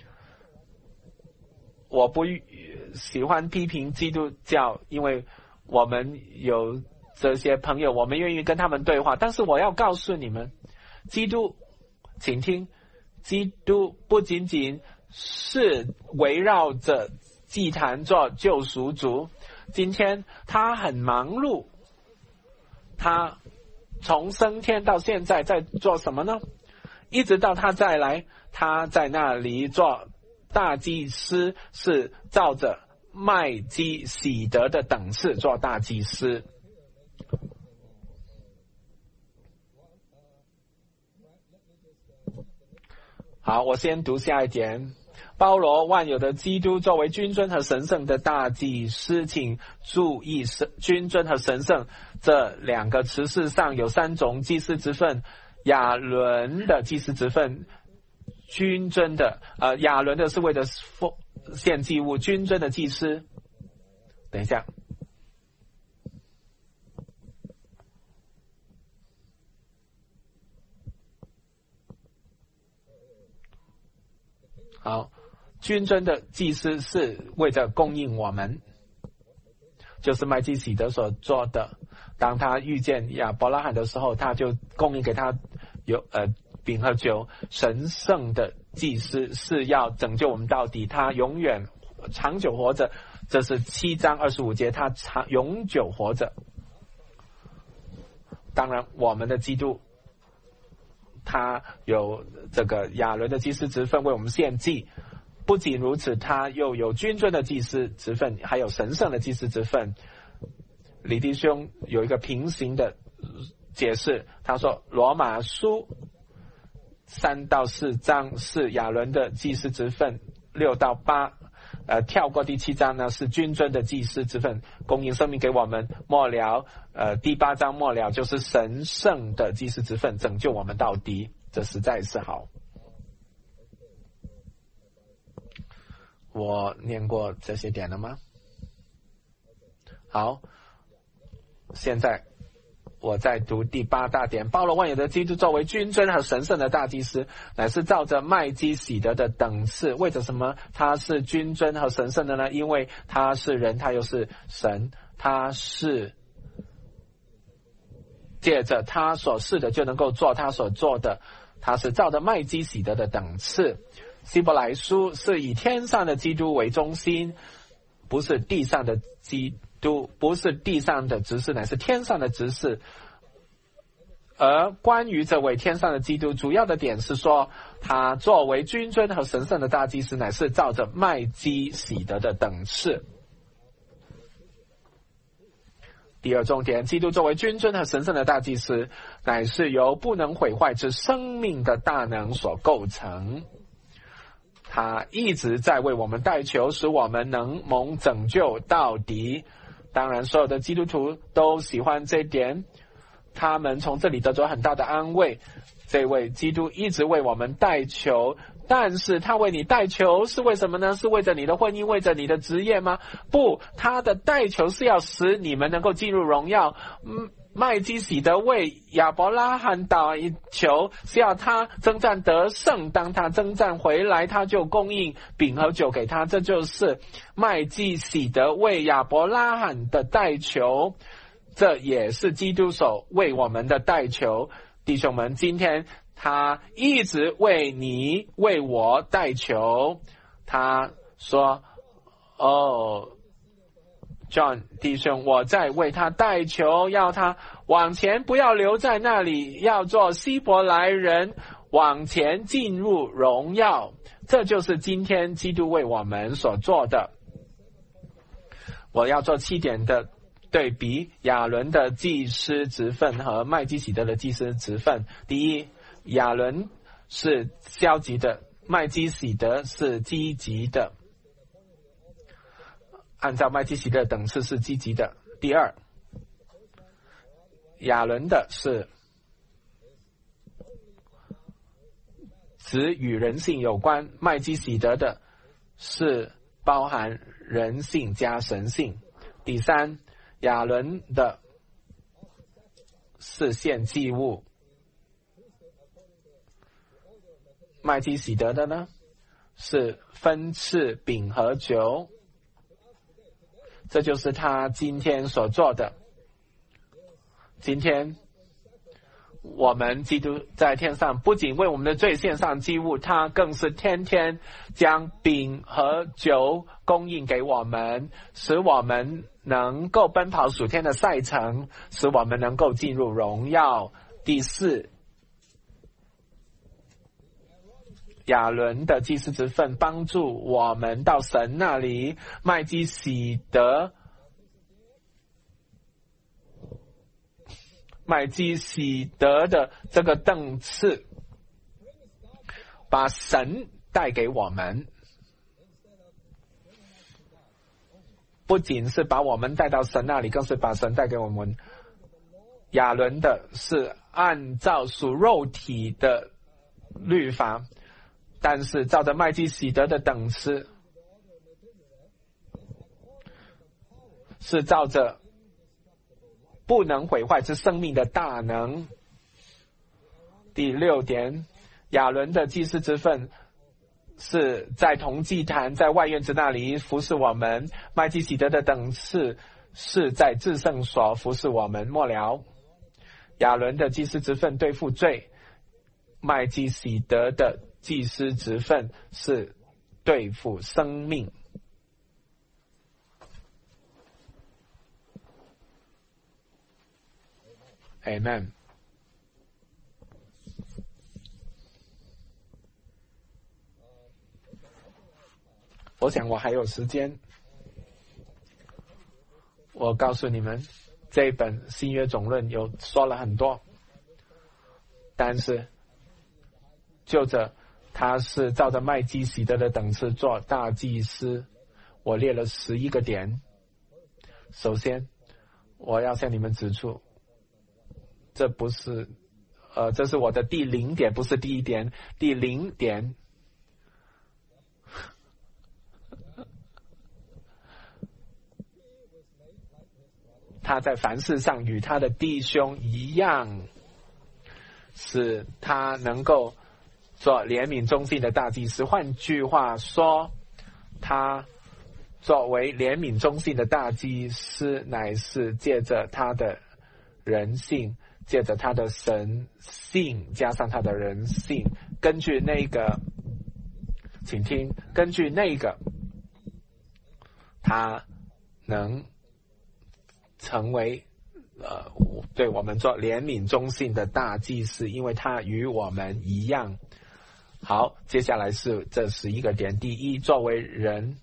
我不喜欢批评基督教，因为我们有这些朋友，我们愿意跟他们对话，但是我要告诉你们，基督，请听，基督不仅仅是围绕着祭坛做救赎主，今天他很忙碌，他从升天到现在在做什么呢？一直到他再来，他在那里做大祭司，是照着麦基洗德的等次做大祭司。好，我先读下一点。包罗万有的基督作为君尊和神圣的大祭司，请注意君尊和神圣这两个词事上有三种祭司之分。亚伦的祭司之分，君尊的呃，亚伦的是为了献祭物，君尊的祭司。等一下，好，君尊的祭司是为着供应我们，就是麦基洗德所做的。当他遇见亚伯拉罕的时候，他就供应给他有呃饼和酒。神圣的祭司是要拯救我们到底，他永远长久活着，这是七章二十五节，他长永久活着。当然我们的基督他有这个亚伦的祭司职分为我们献祭，不仅如此，他又有君尊的祭司职分，还有神圣的祭司职分。李弟兄有一个平行的解释，他说罗马书三到四章是亚伦的祭司职分，六到八呃，跳过第七章呢是君尊的祭司之分，供应生命给我们。末了呃，第八章末了就是神圣的祭司之分，拯救我们到底，这实在是好。我念过这些点了吗？好，现在我在读第八大点。包罗万有的基督作为君尊和神圣的大祭司，乃是照着麦基洗德的等次。为着什么他是君尊和神圣的呢？因为他是人，他又是神，他是借着他所是的就能够做他所做的，他是照着麦基洗德的等次。希伯来书是以天上的基督为中心，不是地上的基督，不是地上的执事，乃是天上的执事。而关于这位天上的基督，主要的点是说，他作为君尊和神圣的大祭司，乃是照着麦基洗德的等次。第二重点，基督作为君尊和神圣的大祭司，乃是由不能毁坏之生命的大能所构成。 他一直在为我们代求，使我们能蒙拯救到底。当然，所有的基督徒都喜欢这一点，他们从这里得着很大的安慰。这位基督一直为我们代求，但是他为你代求是为什么呢？是为着你的婚姻，为着你的职业吗？不，他的代求是要使你们能够进入荣耀。嗯，麦基洗德为亚伯拉罕祷求，是要他征战得胜，当他征战回来，他就供应饼和酒给他。这就是麦基洗德为亚伯拉罕的代求，这也是基督所为我们的代求。弟兄们，今天他一直为你为我代求。他说，哦John 弟兄，我在为他代求，要他往前，不要留在那里，要做希伯来人，往前进入荣耀。这就是今天基督为我们所做的。我要做七点的对比，亚伦的祭司职分和麦基洗德的祭司职分。第一，亚伦是消极的，麦基洗德是积极的。按照麦基洗德的等次是积极的。第二，亚伦的是只与人性有关，麦基洗德的是包含人性加神性。第三，亚伦的是献祭物，麦基洗德的呢是分赐饼和酒。这就是他今天所做的。今天我们基督在天上不仅为我们的罪献上祭物，他更是天天将饼和酒供应给我们，使我们能够奔跑属天的赛程，使我们能够进入荣耀。第四，亚伦的祭司职分帮助我们到神那里，麦基洗德麦基洗德的这个等次把神带给我们，不仅是把我们带到神那里，更是把神带给我们。亚伦的是按照属肉体的律法，但是照着麦基洗德的等次，是照着不能毁坏之生命的大能。第六点，亚伦的祭司之分是在同祭坛，在外院子那里服侍我们，麦基洗德的等次是在至圣所服侍我们。末了，亚伦的祭司之分对付罪，麦基洗德的祭司职分是对付生命。Amen。 我想我还有时间，我告诉你们，这一本新约总论有说了很多，但是就着他是照着麦基洗德的等次做大祭司，我列了十一个点。首先我要向你们指出，这不是呃，这是我的第零点，不是第一点。第零点，他在凡事上与他的弟兄一样，使他能够做怜悯忠信的大祭司。换句话说，他作为怜悯忠信的大祭司，乃是借着他的人性，借着他的神性加上他的人性，根据那个，请听，根据那个，他能成为呃对我们做怜悯忠信的大祭司，因为他与我们一样。好，接下来是这十一个点。第一，作为人，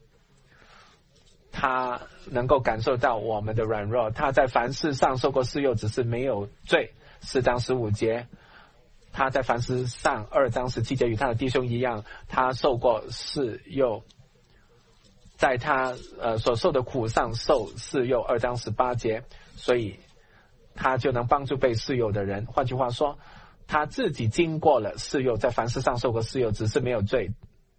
他能够感受到我们的软弱，他在凡事上受过试诱，只是没有罪。四章十五节， 他在凡事上二章十七节与他的弟兄一样，他受过试诱，在他呃所受的苦上受试诱，二章十八节，所以他就能帮助被试诱的人。换句话说，他自己经过了试诱，在凡事上受过试诱，只是没有罪。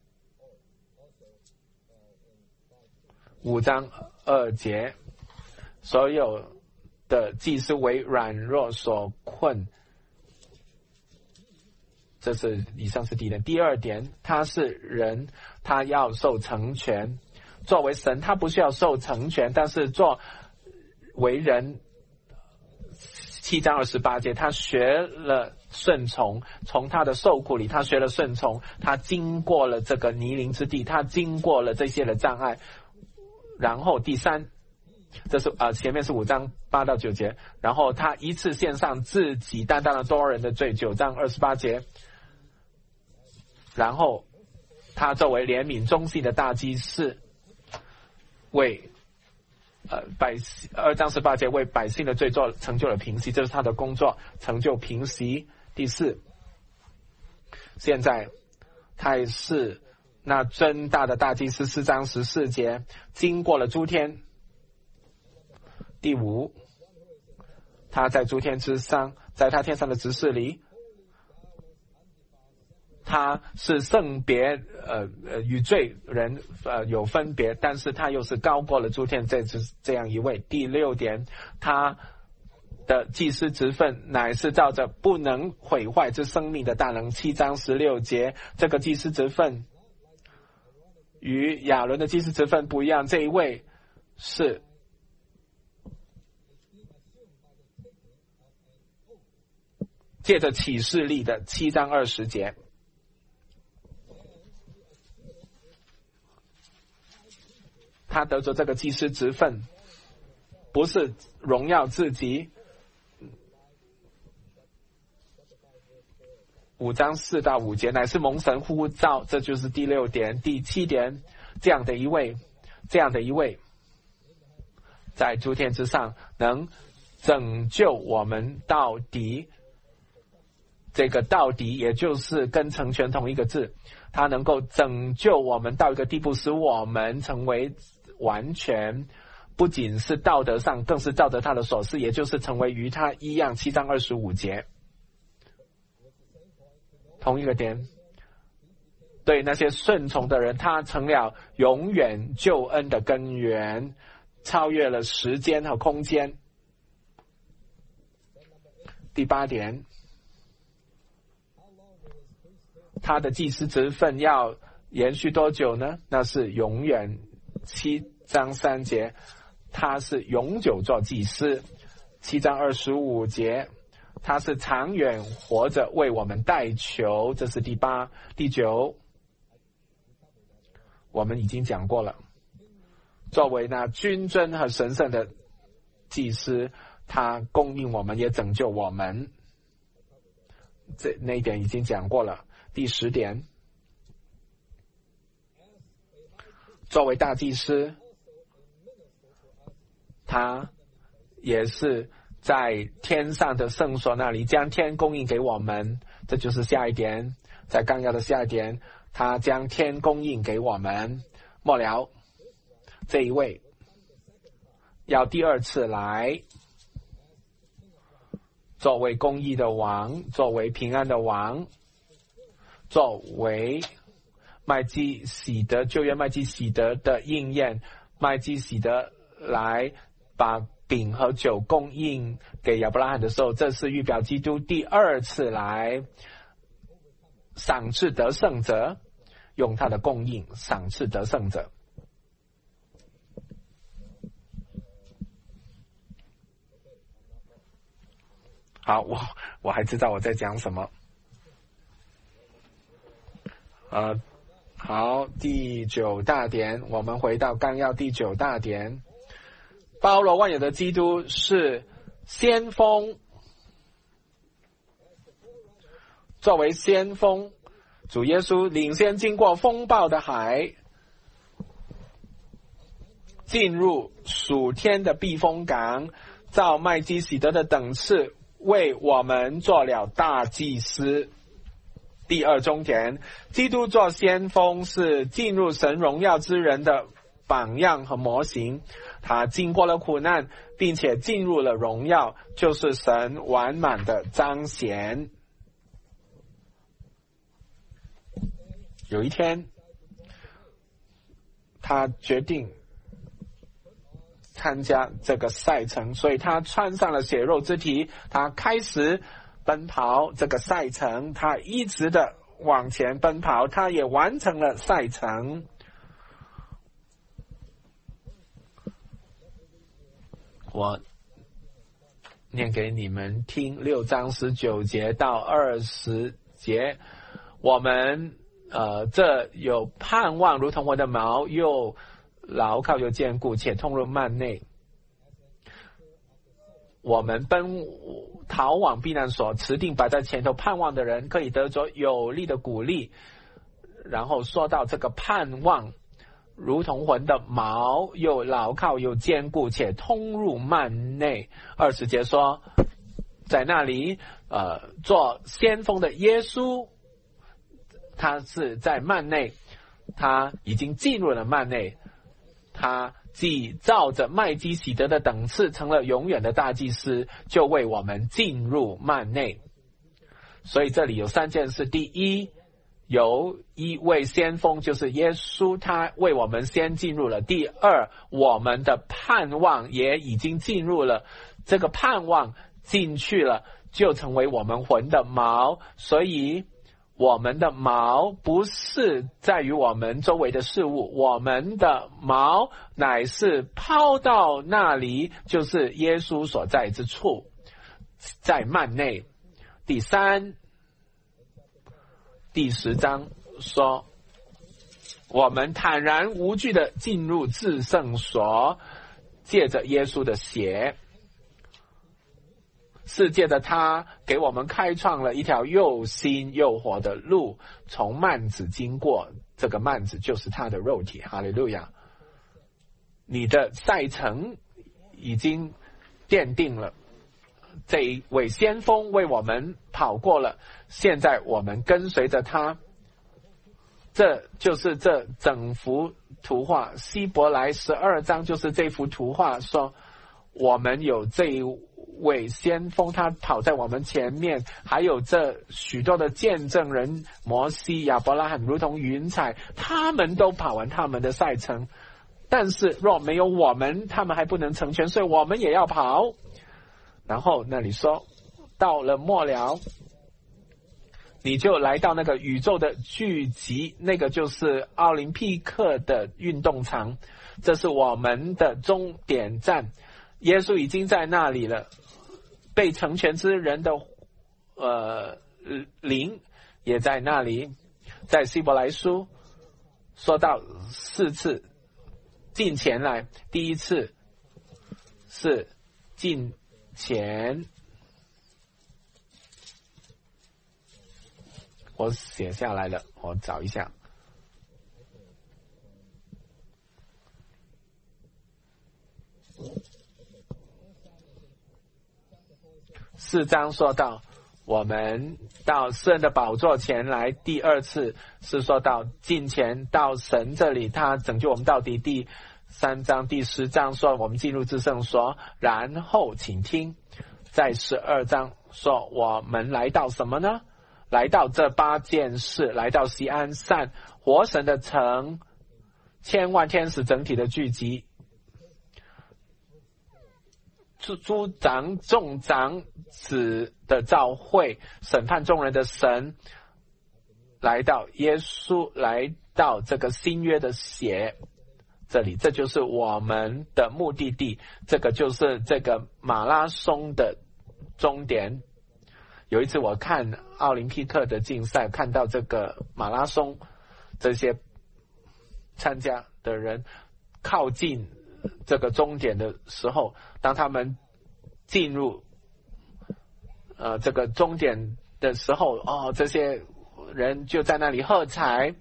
五章二节，所有的祭司为软弱所困，这是以上是第一点。第二点，他是人，他要受成全。作为神，他不需要受成全，但是作为人，七章二十八节，他学了顺从，从他的受苦里，他学了顺从，他经过了这个泥泞之地，他经过了这些的障碍。然后第三，这是呃前面是五章八到九节，然后他一次献上自己担当了多人的罪，九章二十八节。然后他作为怜悯忠信的大祭司，为呃百二章十八节为百姓的罪做成就了平息，这是他的工作，成就平息。第四，现在他也是那真大的大祭司，四章十四节，经过了诸天。第五，他在诸天之上，在他天上的执事里，他是圣别，呃呃与罪人呃有分别，但是他又是高过了诸天，这是这样一位。第六点，他的祭司职分乃是照着不能毁坏之生命的大能。七章十六节，这个祭司职分与亚伦的祭司职分不一样，这一位是借着启示力的。七章二十节，他得着这个祭司职分，不是荣耀自己。五章四到五节，乃是蒙神呼召，这就是第六点。第七点，这样的一位，这样的一位，在诸天之上能拯救我们到底。这个到底也就是跟成全同一个字，他能够拯救我们到一个地步，使我们成为完全，不仅是道德上，更是照着他的所示，也就是成为与他一样。七章二十五节，同一个点，对那些顺从的人，他成了永远救恩的根源，超越了时间和空间。第八点，他的祭司职分要延续多久呢？那是永远。七章三节，他是永久做祭司。七章二十五节，他是长远活着为我们代求，这是第八。第九，我们已经讲过了，作为那君尊和神圣的祭司，他供应我们，也拯救我们，这那一点已经讲过了。第十点，作为大祭司，他也是在天上的圣所那里将天供应给我们，这就是下一点，在纲要的下一点，他将天供应给我们。末了，这一位要第二次来，作为公义的王，作为平安的王，作为麦基洗德旧约麦基洗德的应验，麦基洗德来把饼和酒供应给亚伯拉罕的时候，这是预表基督第二次来赏赐得胜者，用他的供应赏赐得胜者。好，我我还知道我在讲什么。呃，好，第九大点，我们回到纲要第九大点。包罗万有的基督是先锋，作为先锋，主耶稣领先经过风暴的海，进入属天的避风港，照麦基洗德的等次为我们做了大祭司。第二重点，基督做先锋是进入神荣耀之人的榜样和模型。他经过了苦难，并且进入了荣耀，就是神完满的彰显。有一天，他决定参加这个赛程，所以他穿上了血肉之体，他开始奔跑这个赛程，他一直的往前奔跑，他也完成了赛程。我念给你们听六章十九节到二十节，我们呃，这有盼望，如同我的矛，又牢靠又坚固，且通入幔内。我们奔逃往避难所，持定摆在前头盼望的人，可以得着有力的鼓励。然后说到这个盼望，如同魂的矛，又牢靠又坚固，且通入幔内。二十节说，在那里呃，做先锋的耶稣，他是在幔内，他已经进入了幔内，他既照着麦基洗德的等次成了永远的大祭司，就为我们进入幔内。所以这里有三件事，第一，有一位先锋就是耶稣，他为我们先进入了。第二，我们的盼望也已经进入了，这个盼望进去了，就成为我们魂的锚。所以我们的锚不是在于我们周围的事物，我们的锚乃是抛到那里，就是耶稣所在之处，在幔内。第三，第十章说，我们坦然无惧的进入至圣所，借着耶稣的血，世界的他给我们开创了一条又新又活的路，从幔子经过，这个幔子就是他的肉体。哈利路亚！你的赛程已经奠定了，这一位先锋为我们跑过了，现在我们跟随着他。这就是这整幅图画，希伯来十二章就是这幅图画，说我们有这一位先锋，他跑在我们前面，还有这许多的见证人，摩西、亚伯拉罕如同云彩，他们都跑完他们的赛程。但是若没有我们，他们还不能成全，所以我们也要跑。然后那里说，到了末了，你就来到那个宇宙的聚集，那个就是奥林匹克的运动场，这是我们的终点站。耶稣已经在那里了，被成全之人的呃灵也在那里。在希伯来书说到四次进前来，第一次是进前，我写下来了，我找一下。四章说到我们到圣的宝座前来，第二次是说到进前到神这里，他拯救我们到底。第三章第十章说我们进入至圣所，然后请听，在十二章说我们来到什么呢？来到这八件事，来到锡安山活神的城，千万天使整体的聚集，诸长众长子的召会，审判众人的神，来到耶稣，来到这个新约的血这里，这就是我们的目的地，这个就是这个马拉松的终点。有一次我看奥林匹克的竞赛，看到这个马拉松这些参加的人靠近这个终点的时候，当他们进入呃这个终点的时候，哦，这些人就在那里喝彩，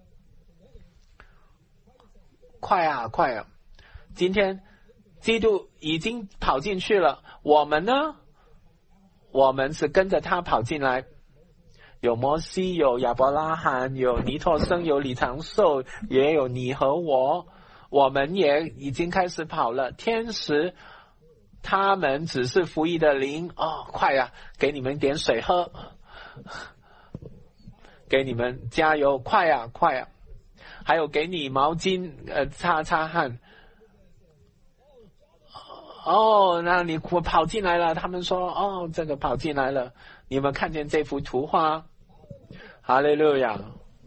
快啊快啊！今天基督已经跑进去了，我们呢？ 我们是跟着他跑进来，有摩西，有亚伯拉罕，有尼托生，有李长寿，也有你和我，我们也已经开始跑了。天使他们只是服役的灵，哦，快呀，给你们点水喝，给你们加油，快呀快呀，还有给你毛巾呃擦擦汗。哦，那你跑进来了，他们说哦，这个跑进来了，你们看见这幅图画？哈利路亚！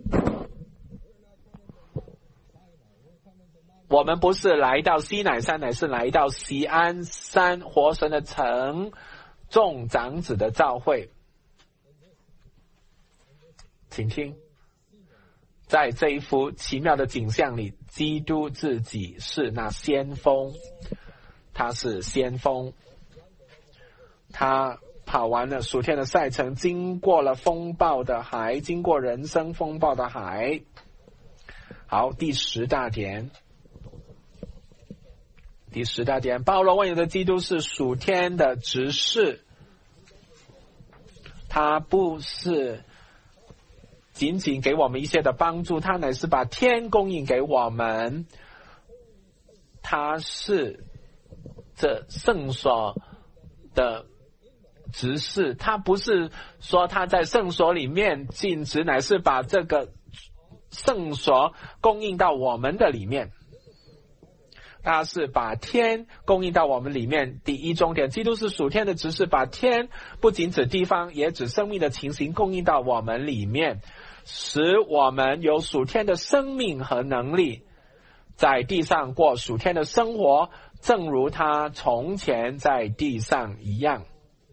我们不是来到西乃山，乃是来到锡安山活神的城众长子的召会。请听，在这一幅奇妙的景象里，基督自己是那先锋，他是先锋，他跑完了属天的赛程，经过了风暴的海，经过人生风暴的海。好，第十大点，第十大点，包罗万有的基督是属天的执事，他不是仅仅给我们一些的帮助，他乃是把天供应给我们，他是这圣所的执事，他不是说他在圣所里面尽职，乃是把这个圣所供应到我们的里面，他是把天供应到我们里面。第一重点，基督是属天的执事，把天不仅指地方，也指生命的情形供应到我们里面，使我们有属天的生命和能力，在地上过属天的生活，正如他从前在地上一样。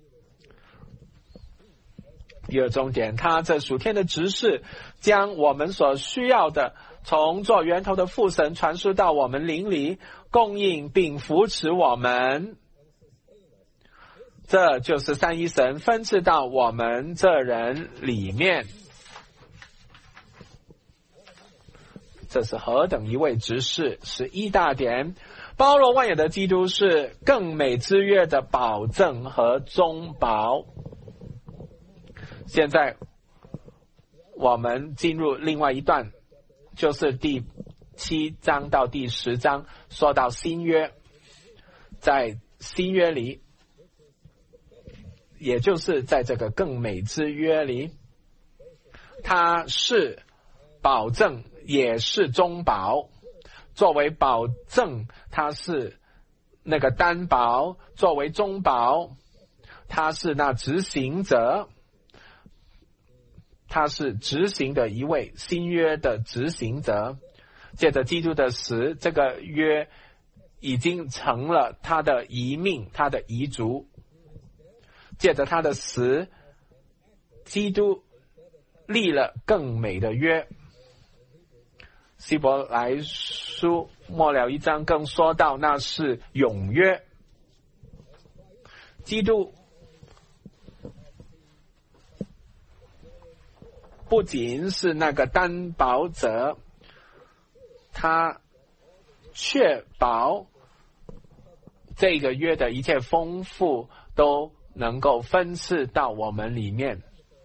第二重点，他这属天的执事将我们所需要的从做源头的父神传输到我们灵里，供应并扶持我们，这就是三一神分赐到我们这人里面。这是何等一位执事！十一大点，包罗万有的基督是更美之约的保证和中保。现在我们进入另外一段，就是第七章到第十章，说到新约。在新约里，也就是在这个更美之约里，它是保证也是中保。作为保证，它是那个担保；作为中保，它是那执行者，他是执行的一位新约的执行者。借着基督的死，这个约已经成了他的遗命，他的遗嘱。借着他的死，基督立了更美的约。希伯来书末了一章更说到，那是永约。基督不仅是那个担保者，他确保这个约的一切丰富都能够分赐到我们里面。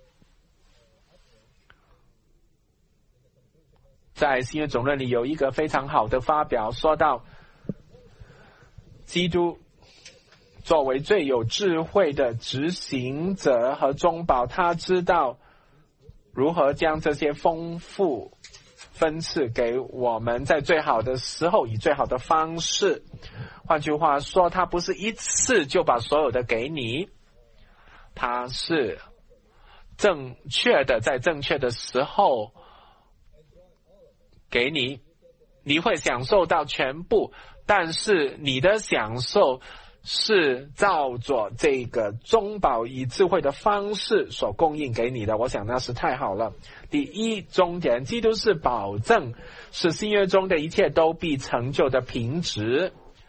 在新约总论里有一个非常好的发表，说到基督作为最有智慧的执行者和中保，他知道如何将这些丰富分赐给我们，在最好的时候以最好的方式。换句话说，他不是一次就把所有的给你，他是正确的在正确的时候给你，你会享受到全部，但是你的享受是照着这个中保以智慧的方式所供应给你的，我想那是太好了。第一终点，基督是保证，是新约中的一切都必成就的凭据，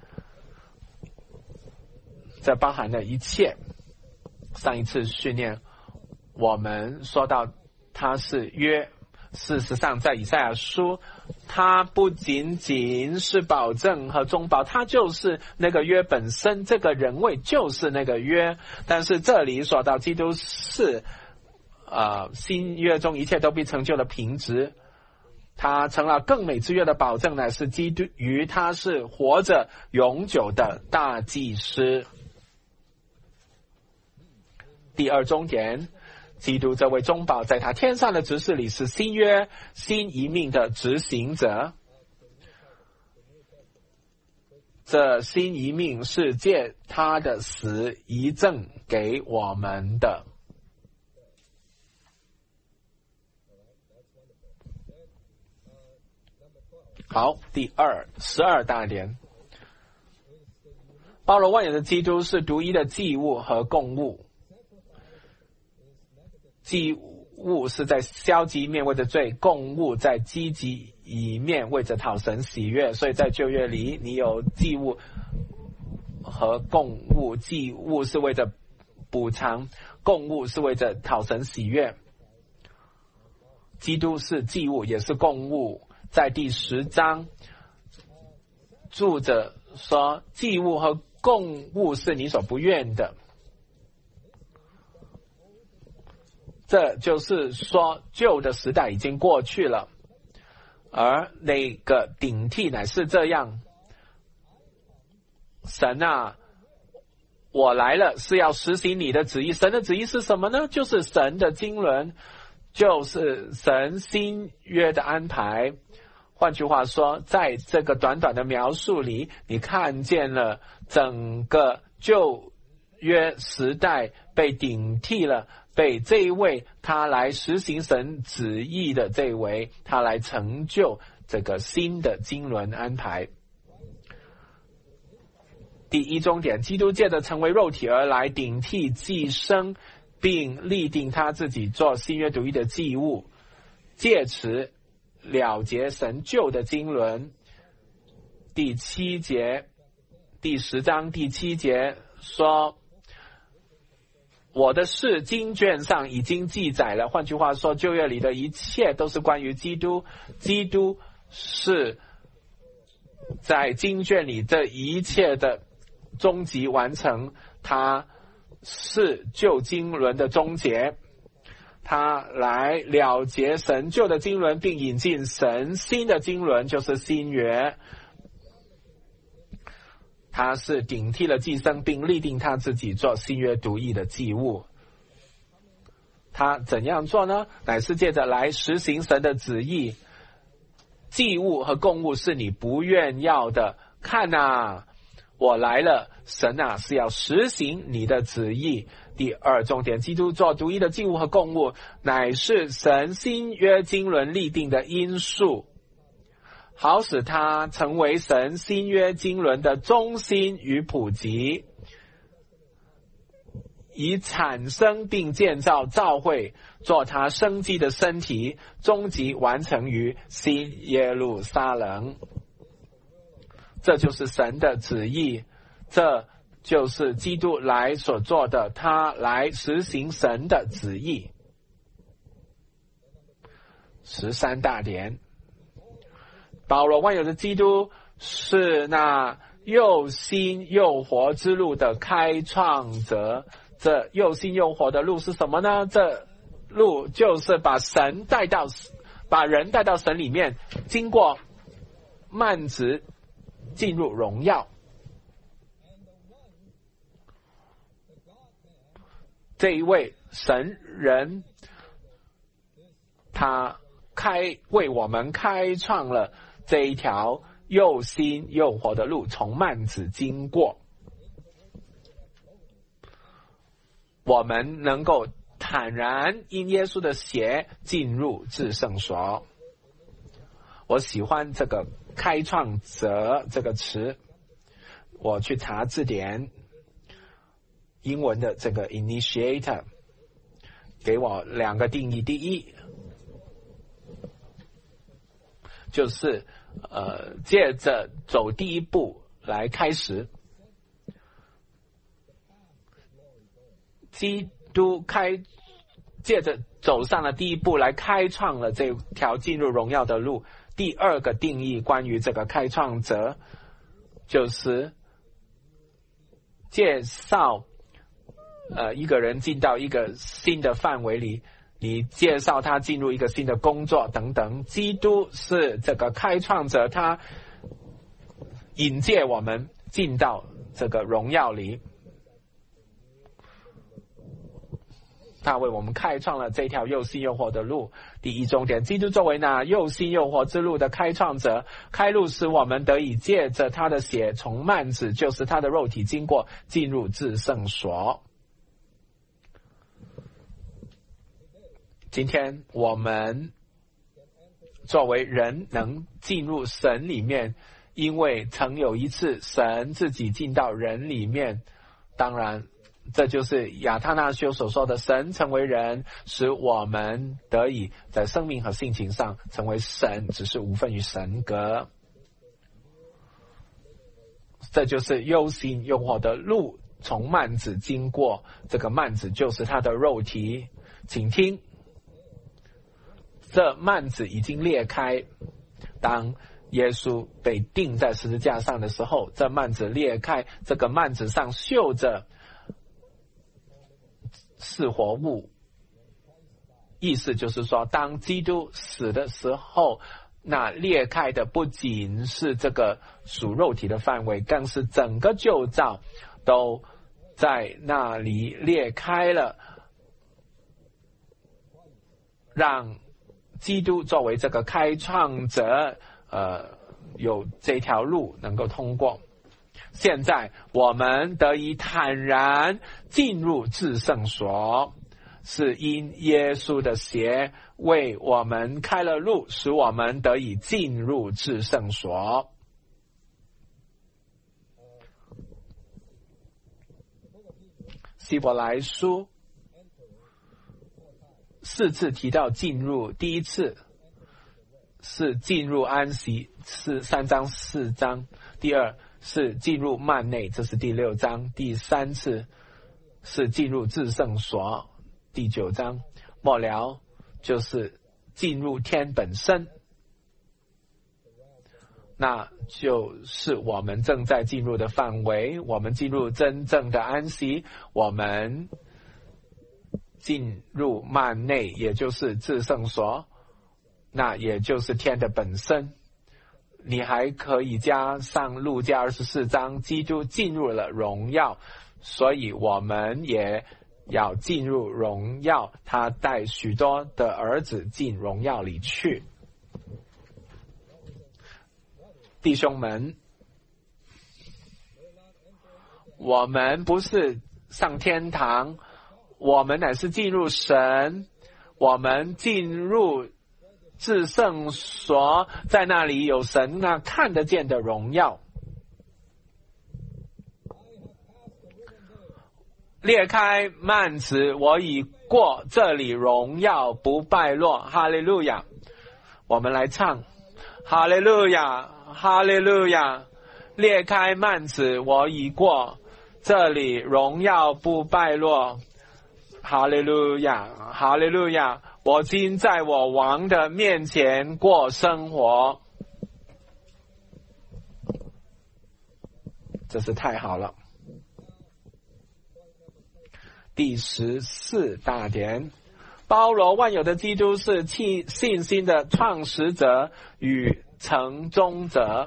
这包含了一切。上一次训练我们说到他是约， 事实上，在以赛亚书，它不仅仅是保证和中保，它就是那个约本身，这个人位就是那个约。但是这里说到基督是呃新约中一切都必成就的凭据，他成了更美之约的保证，乃是基督于他是活着永久的大祭司。第二重点，基督这位中保在他天上的执事里是新约新遗命的执行者，这新遗命是借他的死遗赠给我们的。好，第二十二大点，包罗万有的基督是独一的祭物和供物。祭物是在消极面为着罪，供物在积极一面为着讨神喜悦。所以在旧约里，你有祭物和供物，祭物是为着补偿，供物是为着讨神喜悦。基督是祭物也是供物，在第十章注着说，祭物和供物是你所不愿的。这就是说，旧的时代已经过去了，而那个顶替乃是这样。神啊，我来了是要实行你的旨意。神的旨意是什么呢？就是神的经纶，就是神新约的安排。换句话说，在这个短短的描述里，你看见了整个旧约时代被顶替了，被这一位他来实行神旨意的这一位，他来成就这个新的经纶安排。第一重点，基督借着成为肉体而来，顶替寄生，并立定他自己做新约独一的祭物，借此了结神旧的经纶。第七节，第十章第七节说，我的事经卷上已经记载了。换句话说，旧约里的一切都是关于基督，基督是在经卷里这一切的终极完成，他是旧经纶的终结，他来了结神旧的经纶，并引进神新的经纶，就是新约。他是顶替了祭牲，并立定他自己做新约独一的祭物。他怎样做呢？乃是借着来实行神的旨意。祭物和供物是你不愿要的，看啊，我来了，神啊是要实行你的旨意。第二重点，基督做独一的祭物和供物，乃是神新约经纶立定的因素，好使它成为神新约经纶的中心与普及，以产生并建造教会，做它生机的身体，终极完成于新耶路撒冷。这就是神的旨意，这就是基督来所做的，他来实行神的旨意。十三大点，包罗万有的基督是那又新又活之路的开创者。这又新又活的路是什么呢？这路就是把神带到，把人带到神里面，经过幔子进入荣耀。这一位神人，他开为我们开创了这一条又新又活的路，从幔子经过，我们能够坦然因耶稣的血进入至圣所。我喜欢这个开创者这个词，我去查字典，英文的这个 initiator 给我两个定义。第一，就是呃借着走第一步来开始。基督开借着走上了第一步来开创了这条进入荣耀的路。第二个定义关于这个开创者，就是介绍呃一个人进到一个新的范围里，你介绍他进入一个新的工作等等。基督是这个开创者，他引介我们进到这个荣耀里，他为我们开创了这条又新又活的路。第一重点，基督作为那又新又活之路的开创者，开路使我们得以借着他的血从幔子，就是他的肉体经过，进入至圣所。今天我们作为人能进入神里面，因为曾有一次神自己进到人里面，当然这就是亚他那修所说的，神成为人，使我们得以在生命和性情上成为神，只是无分于神格。这就是又新又活的路，从幔子经过，这个幔子就是他的肉体。请听，这幔子已经裂开，当耶稣被钉在十字架上的时候，这幔子裂开，这个幔子上绣着是活物，意思就是说，当基督死的时候，那裂开的不仅是这个属肉体的范围，更是整个旧造都在那里裂开了，让基督作为这个开创者，呃，有这条路能够通过。现在我们得以坦然进入至圣所，是因耶稣的血为我们开了路，使我们得以进入至圣所。希伯来书四次提到进入，第一次是进入安息，是三章四章，第二是进入幔内，这是第六章，第三次是进入至圣所，第九章，末了就是进入天本身，那就是我们正在进入的范围。我们进入真正的安息，我们进入幔内，也就是至圣所，那也就是天的本身。你还可以加上路加二十四章，基督进入了荣耀，所以我们也要进入荣耀，他带许多的儿子进荣耀里去。弟兄们，我们不是上天堂，我们乃是进入神，我们进入至圣所，在那里有神那看得见的荣耀。裂开幔子，我已过，这里荣耀不败落。哈利路亚！我们来唱，哈利路亚，哈利路亚！裂开幔子，我已过，这里荣耀不败落。哈利路亚，哈利路亚！我今在我王的面前过生活，这是太好了。第十四大点，包罗万有的基督是信心的创始者与成终者。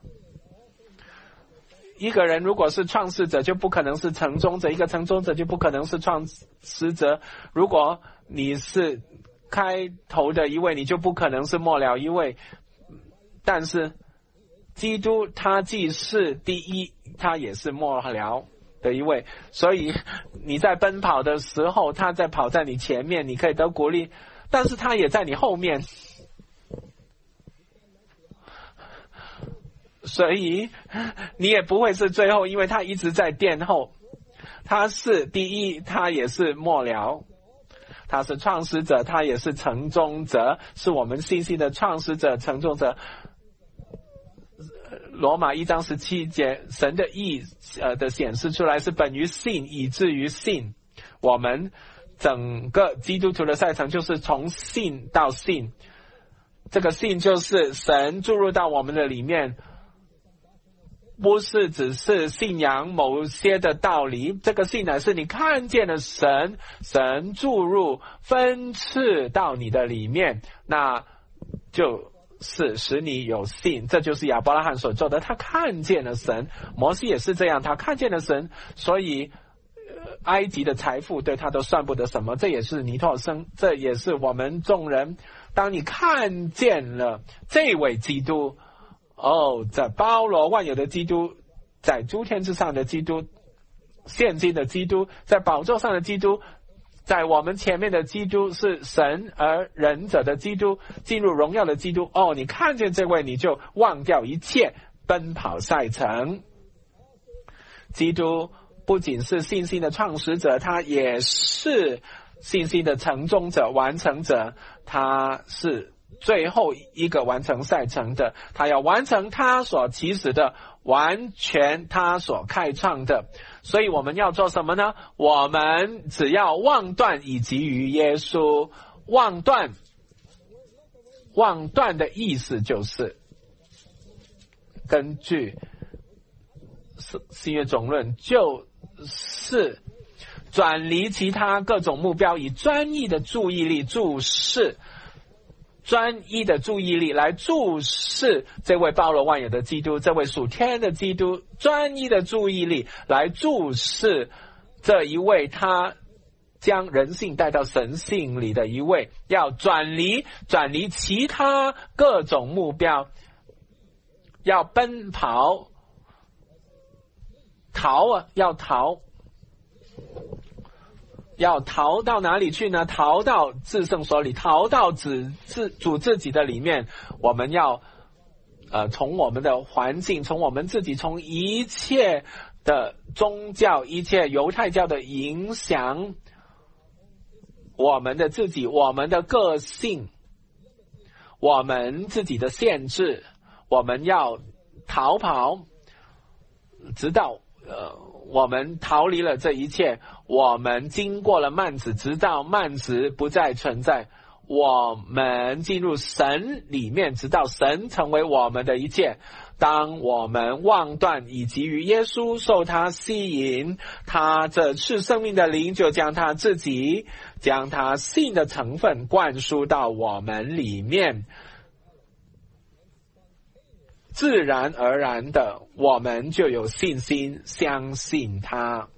一个人如果是创始者，就不可能是成终者；一个成终者就不可能是创始者。如果你是开头的一位，你就不可能是末了一位。但是基督他既是第一，他也是末了的一位，所以你在奔跑的时候，他在跑在你前面，你可以得鼓励，但是他也在你后面，所以你也不会是最后，因为他一直在殿后。他是第一，他也是末了，他是创始者，他也是成终者，是我们信心的创始者、成终者。罗马一章十七节，神的义呃的显示出来是本于信，以至于信。我们整个基督徒的赛程就是从信到信，这个信就是神注入到我们的里面，不是只是信仰某些的道理，这个信乃是你看见了神，神注入分赐到你的里面，那就是使你有信。这就是亚伯拉罕所做的，他看见了神，摩西也是这样，他看见了神，所以埃及的财富对他都算不得什么。这也是尼托生，这也是我们众人，当你看见了这位基督，哦，在包罗万有的基督，在诸天之上的基督，现今的基督，在宝座上的基督，在我们前面的基督，是神而仁者的基督，进入荣耀的基督。哦，你看见这位，你就忘掉一切，奔跑赛程。基督不仅是信心的创始者，他也是信心的成终者、完成者，他是最后一个完成赛程的，他要完成他所起始的，完全他所开创的。所以我们要做什么呢？我们只要忘断以及于耶稣。忘断，忘断的意思就是根据新约总论，就是转离其他各种目标，以专一的注意力注视专一的注意力来注视这位包罗万有的基督，这位属天的基督，专一的注意力来注视这一位他将人性带到神性里的一位，要转离转离其他各种目标，要奔跑逃啊，要逃要逃到哪里去呢？逃到至圣所里，逃到主自主自己的里面。我们要呃，从我们的环境，从我们自己，从一切的宗教，一切犹太教的影响，我们的自己，我们的个性，我们自己的限制，我们要逃跑，直到呃我们逃离了这一切，我们经过了幔子，直到幔子不再存在，我们进入神里面，直到神成为我们的一切。当我们忘断以及于耶稣，受他吸引，他这是生命的灵就将他自己将他信的成分灌输到我们里面，自然而然的我们就有信心相信他。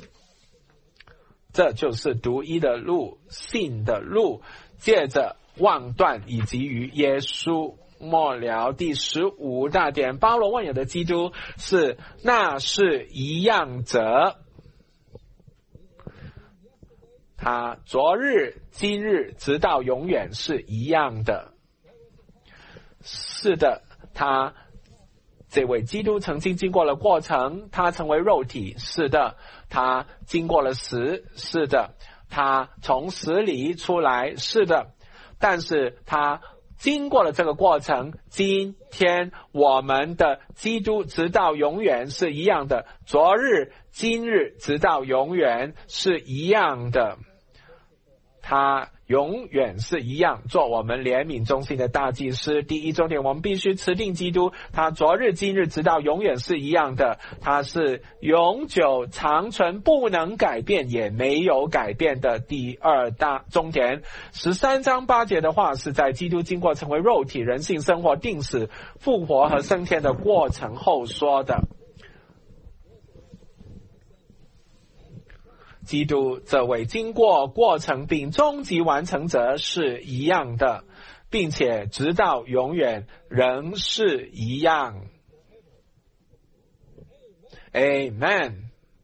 这就是独一的路，信的路，借着忘断以及于耶稣。末了第十五大点，包罗万有的基督是那是一样者，他昨日今日直到永远是一样的。是的，他这位基督曾经经过了过程，他成为肉体，是的，他经过了死，是的，他从死里出来，是的，但是他经过了这个过程，今天我们的基督直到永远是一样的，昨日今日直到永远是一样的，他永远是一样，做我们怜悯中心的大祭司。第一重点，我们必须持定基督，他昨日今日直到永远是一样的，他是永久长存，不能改变也没有改变的。第二大重点，十三章八节的话是在基督经过成为肉体，人性生活、定死、复活和升天的过程后说的。基督这位经过过程并终极完成者是一样的，并且直到永远仍是一样。 Amen。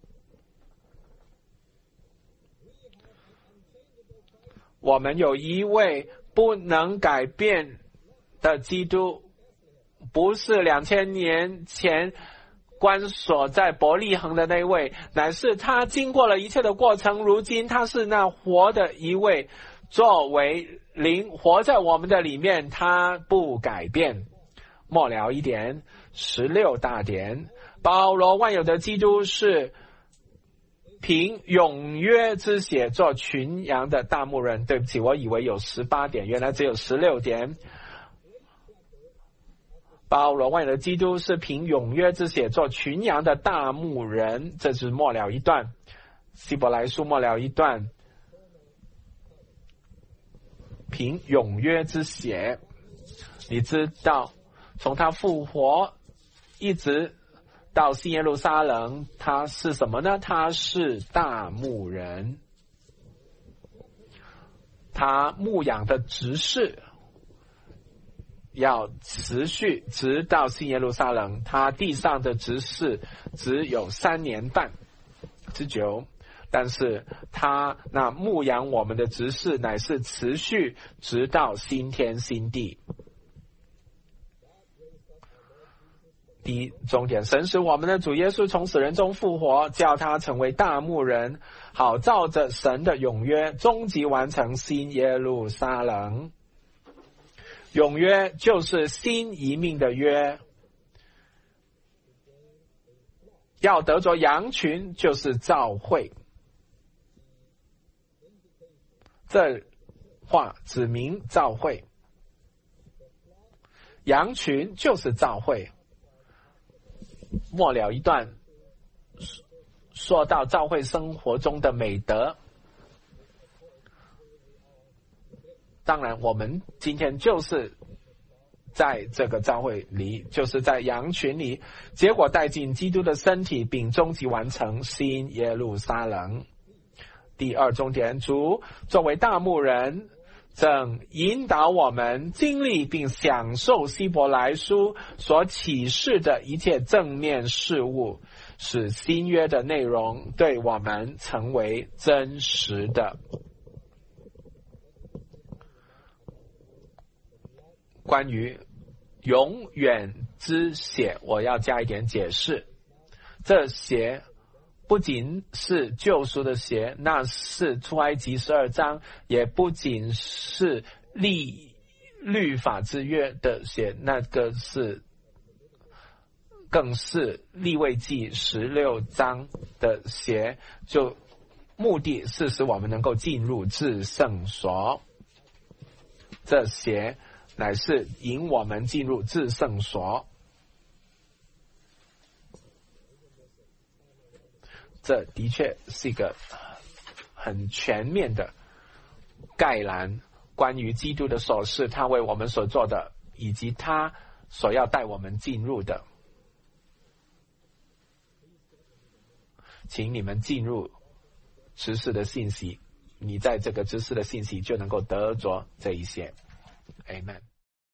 我们有一位不能改变的基督，不是两千年前关锁在伯利恒的那位，乃是他经过了一切的过程，如今他是那活的一位，作为灵活在我们的里面，他不改变。末了一点，十六大点，包罗万有的基督是凭永约之血做群羊的大牧人。对不起，我以为有十八点，原来只有十六点。包罗万有的基督是凭永约之血做群羊的大牧人，这是末了一段，希伯来书末了一段，凭永约之血。你知道从他复活一直到新耶路撒冷，他是什么呢？他是大牧人，他牧养的执事要持续直到新耶路撒冷。他地上的执事只有三年半之久，但是他那牧养我们的执事乃是持续直到新天新地。第一重点，神使我们的主耶稣从死人中复活，叫他成为大牧人，好照着神的永约终极完成新耶路撒冷。永约就是新一命的约，要得着羊群就是召会。这话指明召会，羊群就是召会。末了一段说到召会生活中的美德，当然我们今天就是在这个召会里，就是在羊群里，结果带进基督的身体，并终极完成新耶路撒冷。第二重点，主作为大牧人，正引导我们经历并享受希伯来书所启示的一切正面事物，使新约的内容对我们成为真实的。关于永远之血，我要加一点解释。这血不仅是救赎的血，那是出埃及十二章，也不仅是立律法之约的血，那个是更是利未记十六章的血，就目的是使我们能够进入至圣所。这血乃是引我们进入至圣所。这的确是一个很全面的概览，关于基督的所事，他为我们所做的，以及他所要带我们进入的。请你们进入知识的信息，你在这个知识的信息就能够得着这一些。Amen。